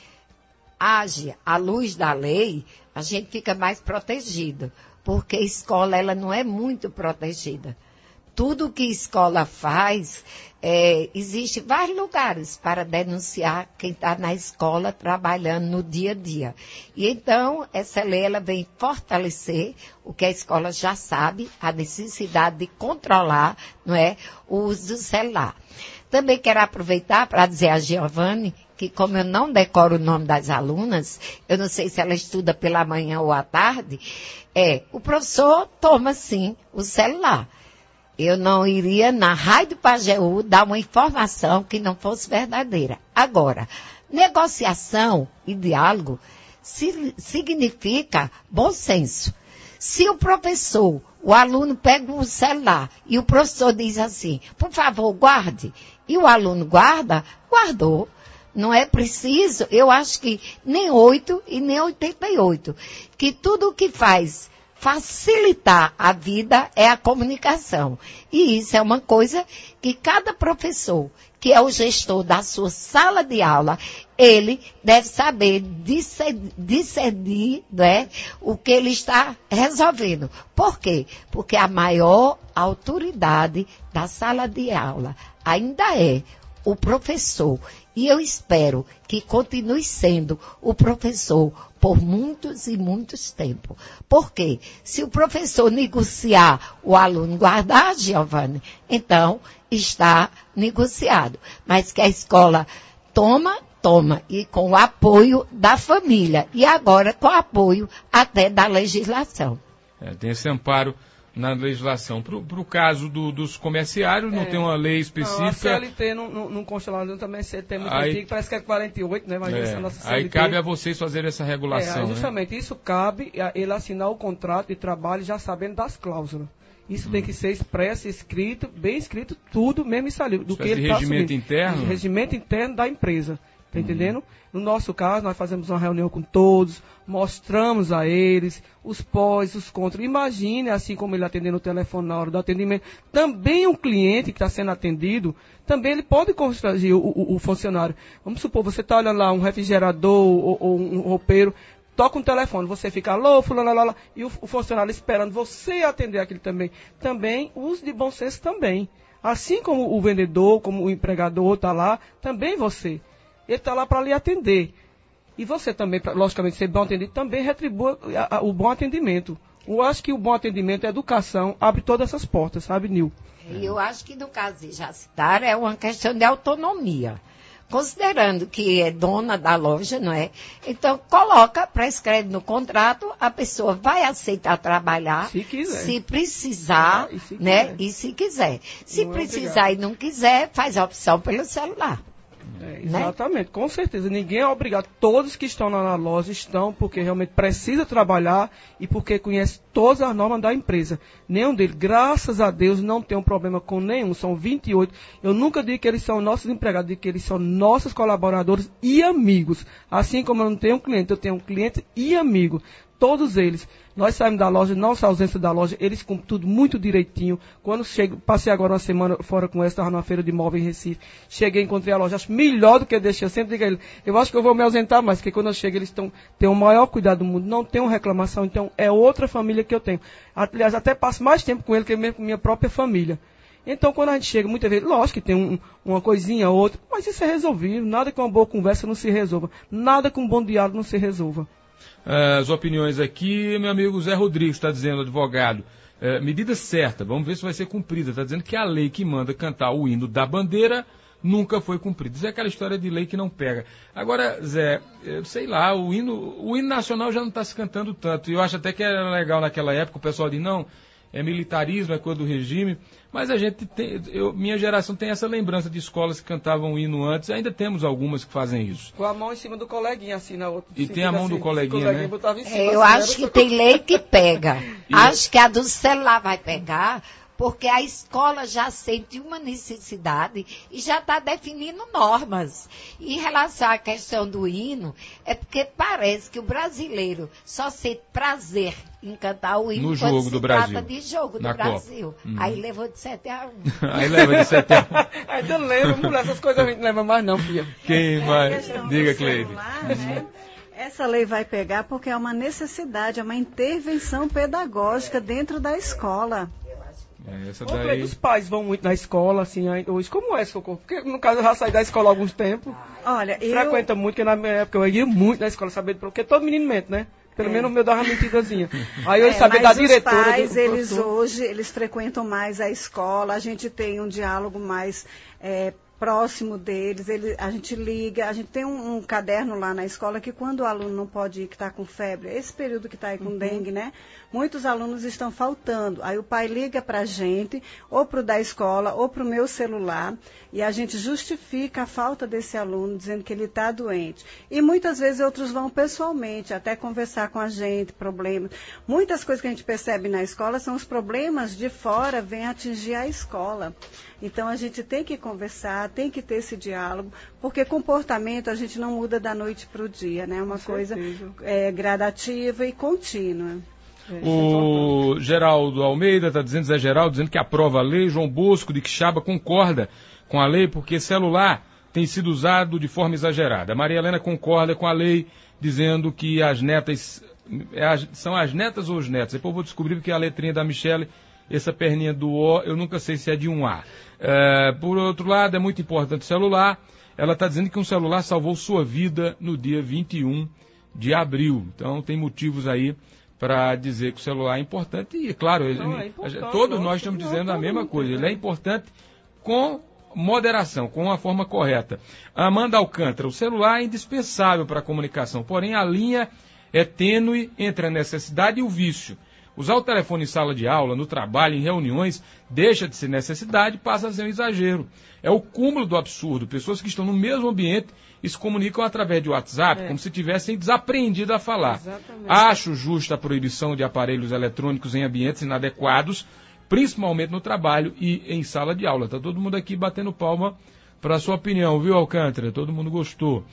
Speaker 4: age à luz da lei, a gente fica mais protegido, porque a escola ela não é muito protegida. Tudo que a escola faz, é, existe vários lugares para denunciar quem está na escola trabalhando no dia a dia. E então, essa lei ela vem fortalecer o que a escola já sabe, a necessidade de controlar, não é, o uso do celular. Também quero aproveitar para dizer a Giovane que, como eu não decoro o nome das alunas, eu não sei se ela estuda pela manhã ou à tarde, é, o professor toma sim o celular. Eu não iria na Rádio Pajeú dar uma informação que não fosse verdadeira. Agora, negociação e diálogo si, significa bom senso. Se o professor, o aluno pega o celular e o professor diz assim, por favor, guarde, e o aluno guarda, guardou. Não é preciso, eu acho que nem oito e nem oitenta e oito, que tudo o que faz facilitar a vida é a comunicação. E isso é uma coisa que cada professor, que é o gestor da sua sala de aula, ele deve saber discernir, né, o que ele está resolvendo. Por quê? Porque a maior autoridade da sala de aula ainda é o professor. E eu espero que continue sendo o professor por muitos e muitos tempos. Por quê? Se o professor negociar, o aluno guardar, Giovane, então está negociado. Mas que a escola toma, toma, e com o apoio da família. E agora com o apoio até da legislação.
Speaker 2: É, tem esse amparo na legislação. Para o caso do, dos comerciários, não é, tem uma lei específica. Não, a
Speaker 5: C L T não, não, não consta lá, também C L T é muito
Speaker 2: aí,
Speaker 5: antigo, parece que é quarenta e oito, né? Mas
Speaker 2: é,
Speaker 5: a nossa C L T,
Speaker 2: aí cabe a vocês fazerem essa regulação.
Speaker 5: É, justamente,
Speaker 2: né?
Speaker 5: Isso cabe ele assinar o contrato de trabalho já sabendo das cláusulas. Isso hum. tem que ser expresso, escrito, bem escrito, tudo mesmo isso ali. Do que ele tá
Speaker 2: regimento interno?
Speaker 5: Regimento interno da empresa. Tá entendendo? No nosso caso, nós fazemos uma reunião com todos, mostramos a eles os pós, os contras. Imagine, assim como ele atendendo o telefone na hora do atendimento, também o cliente que está sendo atendido, também ele pode constranger o, o, o funcionário. Vamos supor, você está olhando lá um refrigerador ou, ou um roupeiro, toca um telefone, você fica, alô, fulano, alô, alô, e o, o funcionário esperando você atender aquele também. Também, uso de bom senso também. Assim como o vendedor, como o empregador está lá, também você. Ele está lá para lhe atender. E você também, pra, logicamente, ser bom atendido, também retribua a, a, o bom atendimento. Eu acho que o bom atendimento, a educação, abre todas essas portas, sabe, Nil?
Speaker 4: Eu acho que no caso de Jacitar é uma questão de autonomia. Considerando que é dona da loja, não é? Então, coloca, prescreve no contrato, a pessoa vai aceitar trabalhar,
Speaker 5: se quiser.
Speaker 4: Se precisar, ah, e se né? Quiser. E se quiser. Se não precisar é e não quiser, faz a opção pelo celular.
Speaker 5: É, exatamente, né? Com certeza. Ninguém é obrigado. Todos que estão lá na loja estão porque realmente precisa trabalhar e porque conhece todas as normas da empresa. Nenhum deles, graças a Deus, não tem um problema com nenhum. São vinte e oito. Eu nunca digo que eles são nossos empregados, digo que eles são nossos colaboradores e amigos. Assim como eu não tenho um cliente, eu tenho um cliente e amigo. todos eles. Nós saímos da loja, nossa ausência da loja, eles cumprem tudo muito direitinho. Quando chego, passei agora uma semana fora com ela, estava numa feira de móvel em Recife, cheguei, encontrei a loja, acho melhor do que eu deixei. Eu sempre digo a ele, eu acho que eu vou me ausentar mais, porque quando eu chego eles tão, têm o maior cuidado do mundo, não tem uma reclamação, então é outra família que eu tenho. Aliás, até passo mais tempo com ele que mesmo com minha própria família. Então, quando a gente chega, muitas vezes, lógico que tem um, uma coisinha ou outra, mas isso é resolvível. Nada com uma boa conversa não se resolva. Nada com um bom diálogo não se resolva.
Speaker 2: As opiniões aqui, meu amigo Zé Rodrigues está dizendo, advogado, é, medida certa, vamos ver se vai ser cumprida. Está dizendo que a lei que manda cantar o hino da bandeira nunca foi cumprida. Isso é aquela história de lei que não pega. Agora, Zé, eu sei lá, o hino, o hino nacional já não está se cantando tanto. E eu acho até que era legal naquela época, o pessoal diz, não, é militarismo, é coisa do regime, mas a gente tem, eu, minha geração tem essa lembrança de escolas que cantavam o hino antes, ainda temos algumas que fazem isso.
Speaker 5: Com a mão em cima do coleguinha, assim, na outra.
Speaker 2: E tem a mão assim, do coleguinha, né?
Speaker 5: Cima,
Speaker 4: é, eu
Speaker 5: assim,
Speaker 4: acho que tem lei que pega.
Speaker 2: E
Speaker 4: acho que a do celular vai pegar, porque a escola já sente uma necessidade e já está definindo normas. Em relação à questão do hino, é porque parece que o brasileiro só sente prazer em cantar o hino
Speaker 2: no
Speaker 4: quando
Speaker 2: jogo
Speaker 4: se
Speaker 2: do
Speaker 4: trata
Speaker 2: Brasil.
Speaker 4: de jogo
Speaker 2: Na
Speaker 4: do Brasil.
Speaker 2: Hum.
Speaker 4: Aí levou de sete a um.
Speaker 2: Aí leva de sete a um.
Speaker 5: Ainda lembra, mulher, essas coisas a gente não leva mais não, filha.
Speaker 2: Quem
Speaker 3: É,
Speaker 2: vai?
Speaker 3: a
Speaker 2: Diga,
Speaker 3: do
Speaker 2: Cleide.
Speaker 3: celular, né? Essa lei vai pegar porque é uma necessidade, é uma intervenção pedagógica dentro da escola.
Speaker 2: É, essa
Speaker 5: Ô,
Speaker 2: daí...
Speaker 5: Cleide, os pais vão muito na escola, assim, hoje. Como é, Socorro? Porque, no caso, eu já saí da escola há alguns tempos.
Speaker 3: Olha, eu...
Speaker 5: Frequenta muito, porque na minha época eu ia muito na escola, saber porque todo menino mente, né? Pelo
Speaker 3: É.
Speaker 5: menos o meu dava uma mentidazinha. Aí eu ia
Speaker 3: É,
Speaker 5: saber da
Speaker 3: mas
Speaker 5: diretora.
Speaker 3: os pais,
Speaker 5: do
Speaker 3: eles
Speaker 5: professor.
Speaker 3: hoje, eles frequentam mais a escola, a gente tem um diálogo mais é, próximo deles, ele, a gente liga, a gente tem um, um caderno lá na escola que quando o aluno não pode ir, que está com febre, esse período que está aí com
Speaker 5: Uhum.
Speaker 3: dengue, né? Muitos alunos estão faltando. Aí o pai liga para a gente, ou para o da escola, ou para o meu celular, e a gente justifica a falta desse aluno, dizendo que ele está doente. E muitas vezes outros vão pessoalmente, até conversar com a gente, problemas. Muitas coisas que a gente percebe na escola são os problemas de fora, vêm atingir a escola. Então a gente tem que conversar, tem que ter esse diálogo, porque comportamento a gente não muda da noite para o dia, né? É uma
Speaker 5: Com
Speaker 3: coisa
Speaker 5: certeza.
Speaker 3: é, gradativa e contínua.
Speaker 5: É,
Speaker 2: O Geraldo Almeida está dizendo, Zé Geraldo, dizendo que aprova a lei. João Bosco de Quixaba concorda com a lei porque celular tem sido usado de forma exagerada. Maria Helena concorda com a lei, dizendo que as netas, é as, são as netas ou os netos? Depois eu vou descobrir porque a letrinha da Michele, essa perninha do O, eu nunca sei se é de um A. É, por outro lado, é muito importante o celular. Ela está dizendo que um celular salvou sua vida no dia vinte e um de abril. Então tem motivos aí para dizer que o celular é importante e, claro,
Speaker 5: Não,
Speaker 2: ele,
Speaker 5: é importante,
Speaker 2: todos
Speaker 5: lógico,
Speaker 2: nós estamos
Speaker 5: não,
Speaker 2: dizendo a
Speaker 5: todo
Speaker 2: mesma
Speaker 5: mundo
Speaker 2: coisa.
Speaker 5: tem,
Speaker 2: Ele é
Speaker 5: né?
Speaker 2: importante com moderação, com a forma correta. Amanda Alcântara, o celular é indispensável para a comunicação, porém a linha é tênue entre a necessidade e o vício. Usar o telefone em sala de aula, no trabalho, em reuniões, deixa de ser necessidade e passa a ser um exagero. É o cúmulo do absurdo. Pessoas que estão no mesmo ambiente e se comunicam através de WhatsApp,
Speaker 5: É.
Speaker 2: como se tivessem desaprendido a falar.
Speaker 5: Exatamente.
Speaker 2: Acho justa a proibição de aparelhos eletrônicos em ambientes inadequados, principalmente no trabalho e em sala de aula. Está todo mundo aqui batendo palma para a sua opinião, viu, Alcântara? Todo mundo gostou.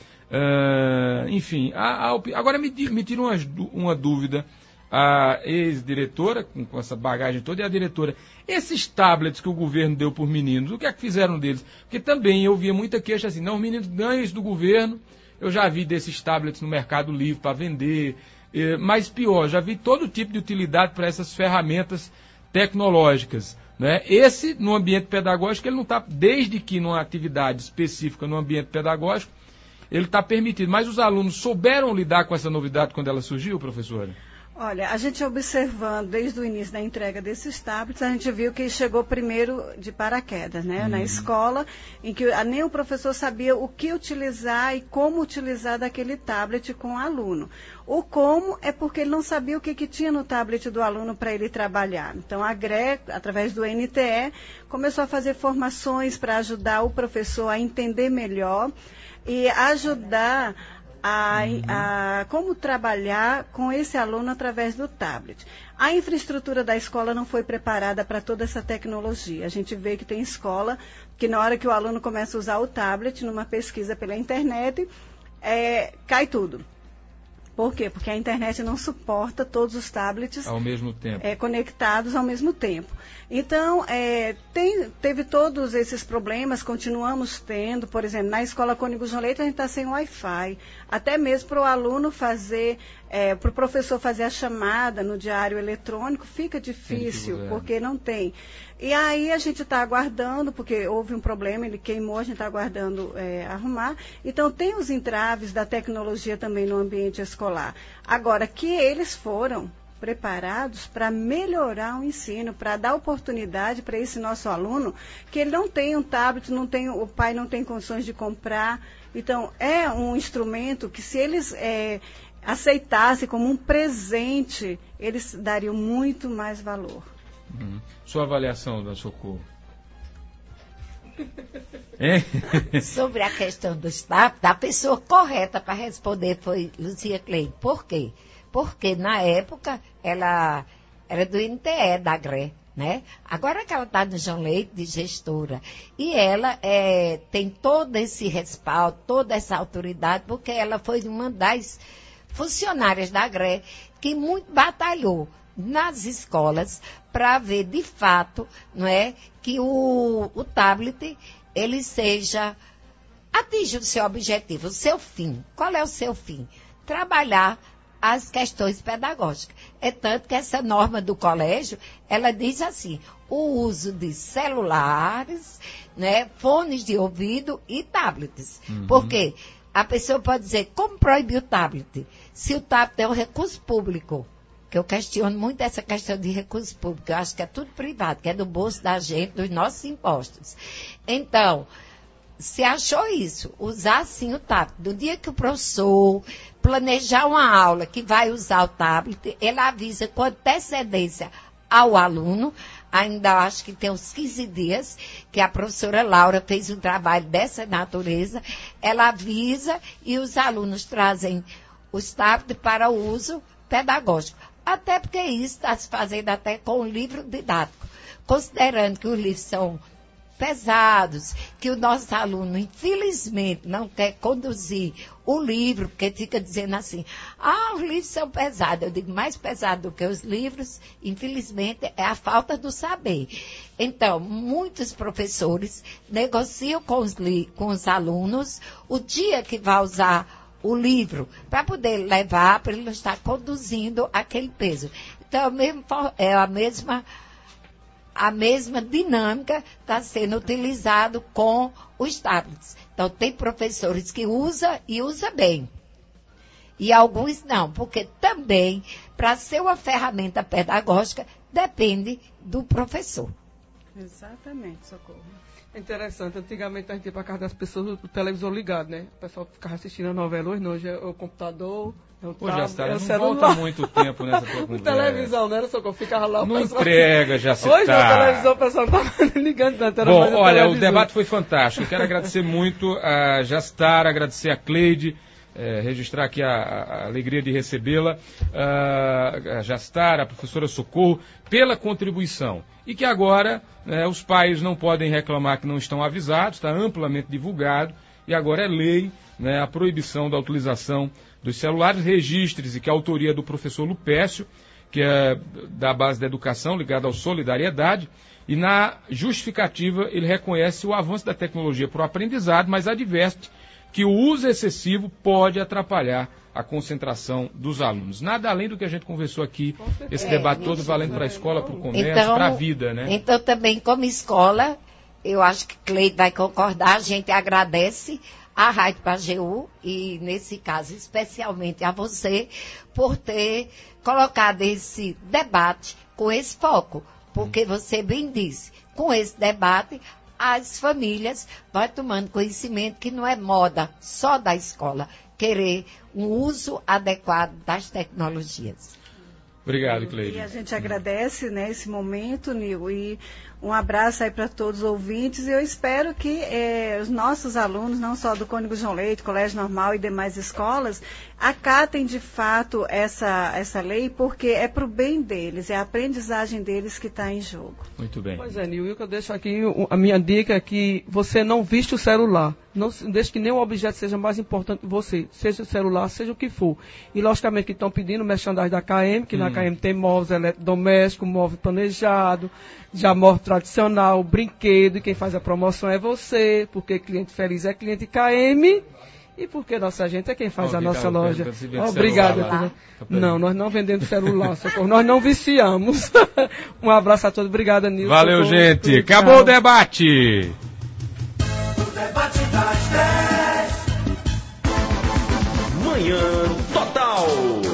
Speaker 2: Uh, enfim, a, a, agora me, me tira uma, uma dúvida. A ex-diretora, com, com essa bagagem toda, e a diretora, esses tablets que o governo deu por meninos, o que é que fizeram deles? Porque também eu via muita queixa assim, não, os meninos ganham isso do governo, eu já vi desses tablets no Mercado Livre para vender, eh, mas pior, já vi todo tipo de utilidade para essas ferramentas tecnológicas. Né? Esse, no ambiente pedagógico, ele não está, desde que numa atividade específica no ambiente pedagógico, ele está permitido. Mas os alunos souberam lidar com essa novidade quando ela surgiu, professora?
Speaker 3: Olha, a gente observando desde o início da entrega desses tablets, a gente viu que chegou primeiro de paraquedas, né? Uhum. Na escola, em que nem o professor sabia o que utilizar e como utilizar daquele tablet com o aluno. O como é porque ele não sabia o que, que tinha no tablet do aluno para ele trabalhar. Então, a G R E, através do N T E, começou a fazer formações para ajudar o professor a entender melhor e ajudar A, a como trabalhar com esse aluno através do tablet. A infraestrutura da escola não foi preparada para toda essa tecnologia. A gente vê que tem escola que na hora que o aluno começa a usar o tablet, numa pesquisa pela internet, é, cai tudo. Por quê? Porque a internet não suporta todos os tablets
Speaker 2: ao mesmo tempo.
Speaker 3: É, conectados ao mesmo tempo. Então, é, tem, teve todos esses problemas, continuamos tendo. Por exemplo, na escola Cônigo João Leite a gente está sem Wi-Fi. Até mesmo para o aluno fazer, é, para o professor fazer a chamada no diário eletrônico, fica difícil, porque não tem. E aí a gente está aguardando, porque houve um problema, ele queimou, a gente está aguardando é, arrumar. Então, tem os entraves da tecnologia também no ambiente escolar. Agora, que eles foram preparados para melhorar o ensino, para dar oportunidade para esse nosso aluno, que ele não tem um tablet, não tem, o pai não tem condições de comprar. Então, é um instrumento que, se eles é, aceitassem como um presente, eles dariam muito mais valor.
Speaker 2: Hum. Sua avaliação, da Socorro? Hein?
Speaker 4: Sobre a questão do status, a pessoa correta para responder foi Luzia Cleide. Por quê? Porque na época ela era do N T E, da G R E, né? Agora que ela está no João Leite, de gestora. E ela é, tem todo esse respaldo, toda essa autoridade, porque ela foi uma das funcionárias da G R E que muito batalhou nas escolas para ver de fato, não é, que o, o tablet ele seja, atinja o seu objetivo, o seu fim. Qual é o seu fim? Trabalhar as questões pedagógicas. É tanto que essa norma do colégio, ela diz assim, o uso de celulares, né, fones de ouvido e tablets. Uhum. Porque a pessoa pode dizer, como proibir o tablet? Se o tablet é um recurso público, que eu questiono muito essa questão de recurso público, eu acho que é tudo privado, que é do bolso da gente, dos nossos impostos. Então, se achou isso, usar sim o tablet. Do dia que o professor planejar uma aula que vai usar o tablet, ele avisa com antecedência ao aluno, ainda acho que tem uns quinze dias, que a professora Laura fez um trabalho dessa natureza, ela avisa e os alunos trazem os tablets para o uso pedagógico. Até porque isso está se fazendo até com o livro didático, considerando que os livros são pesados, que o nosso aluno, infelizmente, não quer conduzir o livro, porque fica dizendo assim, ah, os livros são pesados. Eu digo, mais pesado do que os livros, infelizmente, é a falta do saber. Então, muitos professores negociam com os, com os alunos o dia que vai usar o livro, para poder levar, para ele não estar conduzindo aquele peso. Então, mesmo, é a mesma, a mesma dinâmica está sendo utilizado com os tablets. Então, tem professores que usam e usam bem. E alguns não, porque também, para ser uma ferramenta pedagógica, depende do professor.
Speaker 3: Exatamente, Socorro.
Speaker 5: É interessante, antigamente a gente ia para casa das pessoas, o televisor ligado, né? O pessoal ficava assistindo a novela, hoje não, hoje é o computador, é o
Speaker 2: tablet,
Speaker 5: já
Speaker 2: é o celular. Não volta muito tempo nessa tua conversa.
Speaker 5: Televisão, não era só que eu ficava lá.
Speaker 2: Não pessoal... entrega, já se
Speaker 5: Hoje
Speaker 2: tá.
Speaker 5: a televisão, o pessoal não estava ligando tanto. Era
Speaker 2: Bom,
Speaker 5: mais
Speaker 2: olha,
Speaker 5: televisão.
Speaker 2: O debate foi fantástico. Eu quero agradecer muito a Jastar, agradecer a Cleide, é, registrar aqui a, a alegria de recebê-la, a, a Jastar, a professora Socorro, pela contribuição. E que agora né, os pais não podem reclamar que não estão avisados, está amplamente divulgado, e agora é lei né, a proibição da utilização dos celulares. Registre-se que a autoria é do professor Lupécio, que é da base da educação, ligada ao Solidariedade, e na justificativa ele reconhece o avanço da tecnologia para o aprendizado, mas adverte que o uso excessivo pode atrapalhar a concentração dos alunos. Nada além do que a gente conversou aqui, esse é, debate todo valendo para a escola, para o comércio, então, para a vida, né?
Speaker 4: Então, também, como escola, eu acho que Cleide vai concordar, a gente agradece à Rádio Pajeú e, nesse caso, especialmente a você, por ter colocado esse debate com esse foco, porque você bem disse, com esse debate, as famílias vão tomando conhecimento que não é moda só da escola, querer um uso adequado das tecnologias.
Speaker 2: Obrigado, Cleide.
Speaker 3: E a gente agradece né, esse momento, Nil, e Um abraço aí para todos os ouvintes e eu espero que eh, os nossos alunos, não só do Cônigo João Leite, Colégio Normal e demais escolas, acatem de fato essa, essa lei, porque é para o bem deles, é a aprendizagem deles que está em jogo.
Speaker 2: Muito bem.
Speaker 5: Pois é, Nil, eu deixo aqui, a minha dica é que você não viste o celular. Não deixe que nenhum objeto seja mais importante que você, seja o celular, seja o que for. E, logicamente, que estão pedindo merchandising da K M, que hum. na K M tem móveis eletrodomésticos, móvel planejado, já móvel tradicional, brinquedo, e quem faz a promoção é você, porque cliente feliz é cliente K M, e porque nossa gente é quem faz oh, a nossa loja. Obrigada. Não, nós não vendemos celular, socorro. Nós não viciamos. Um abraço a todos. Obrigada, Nilson.
Speaker 2: Valeu, socorro. Gente. Acabou o debate.
Speaker 1: O debate das dez.
Speaker 9: Manhã Total.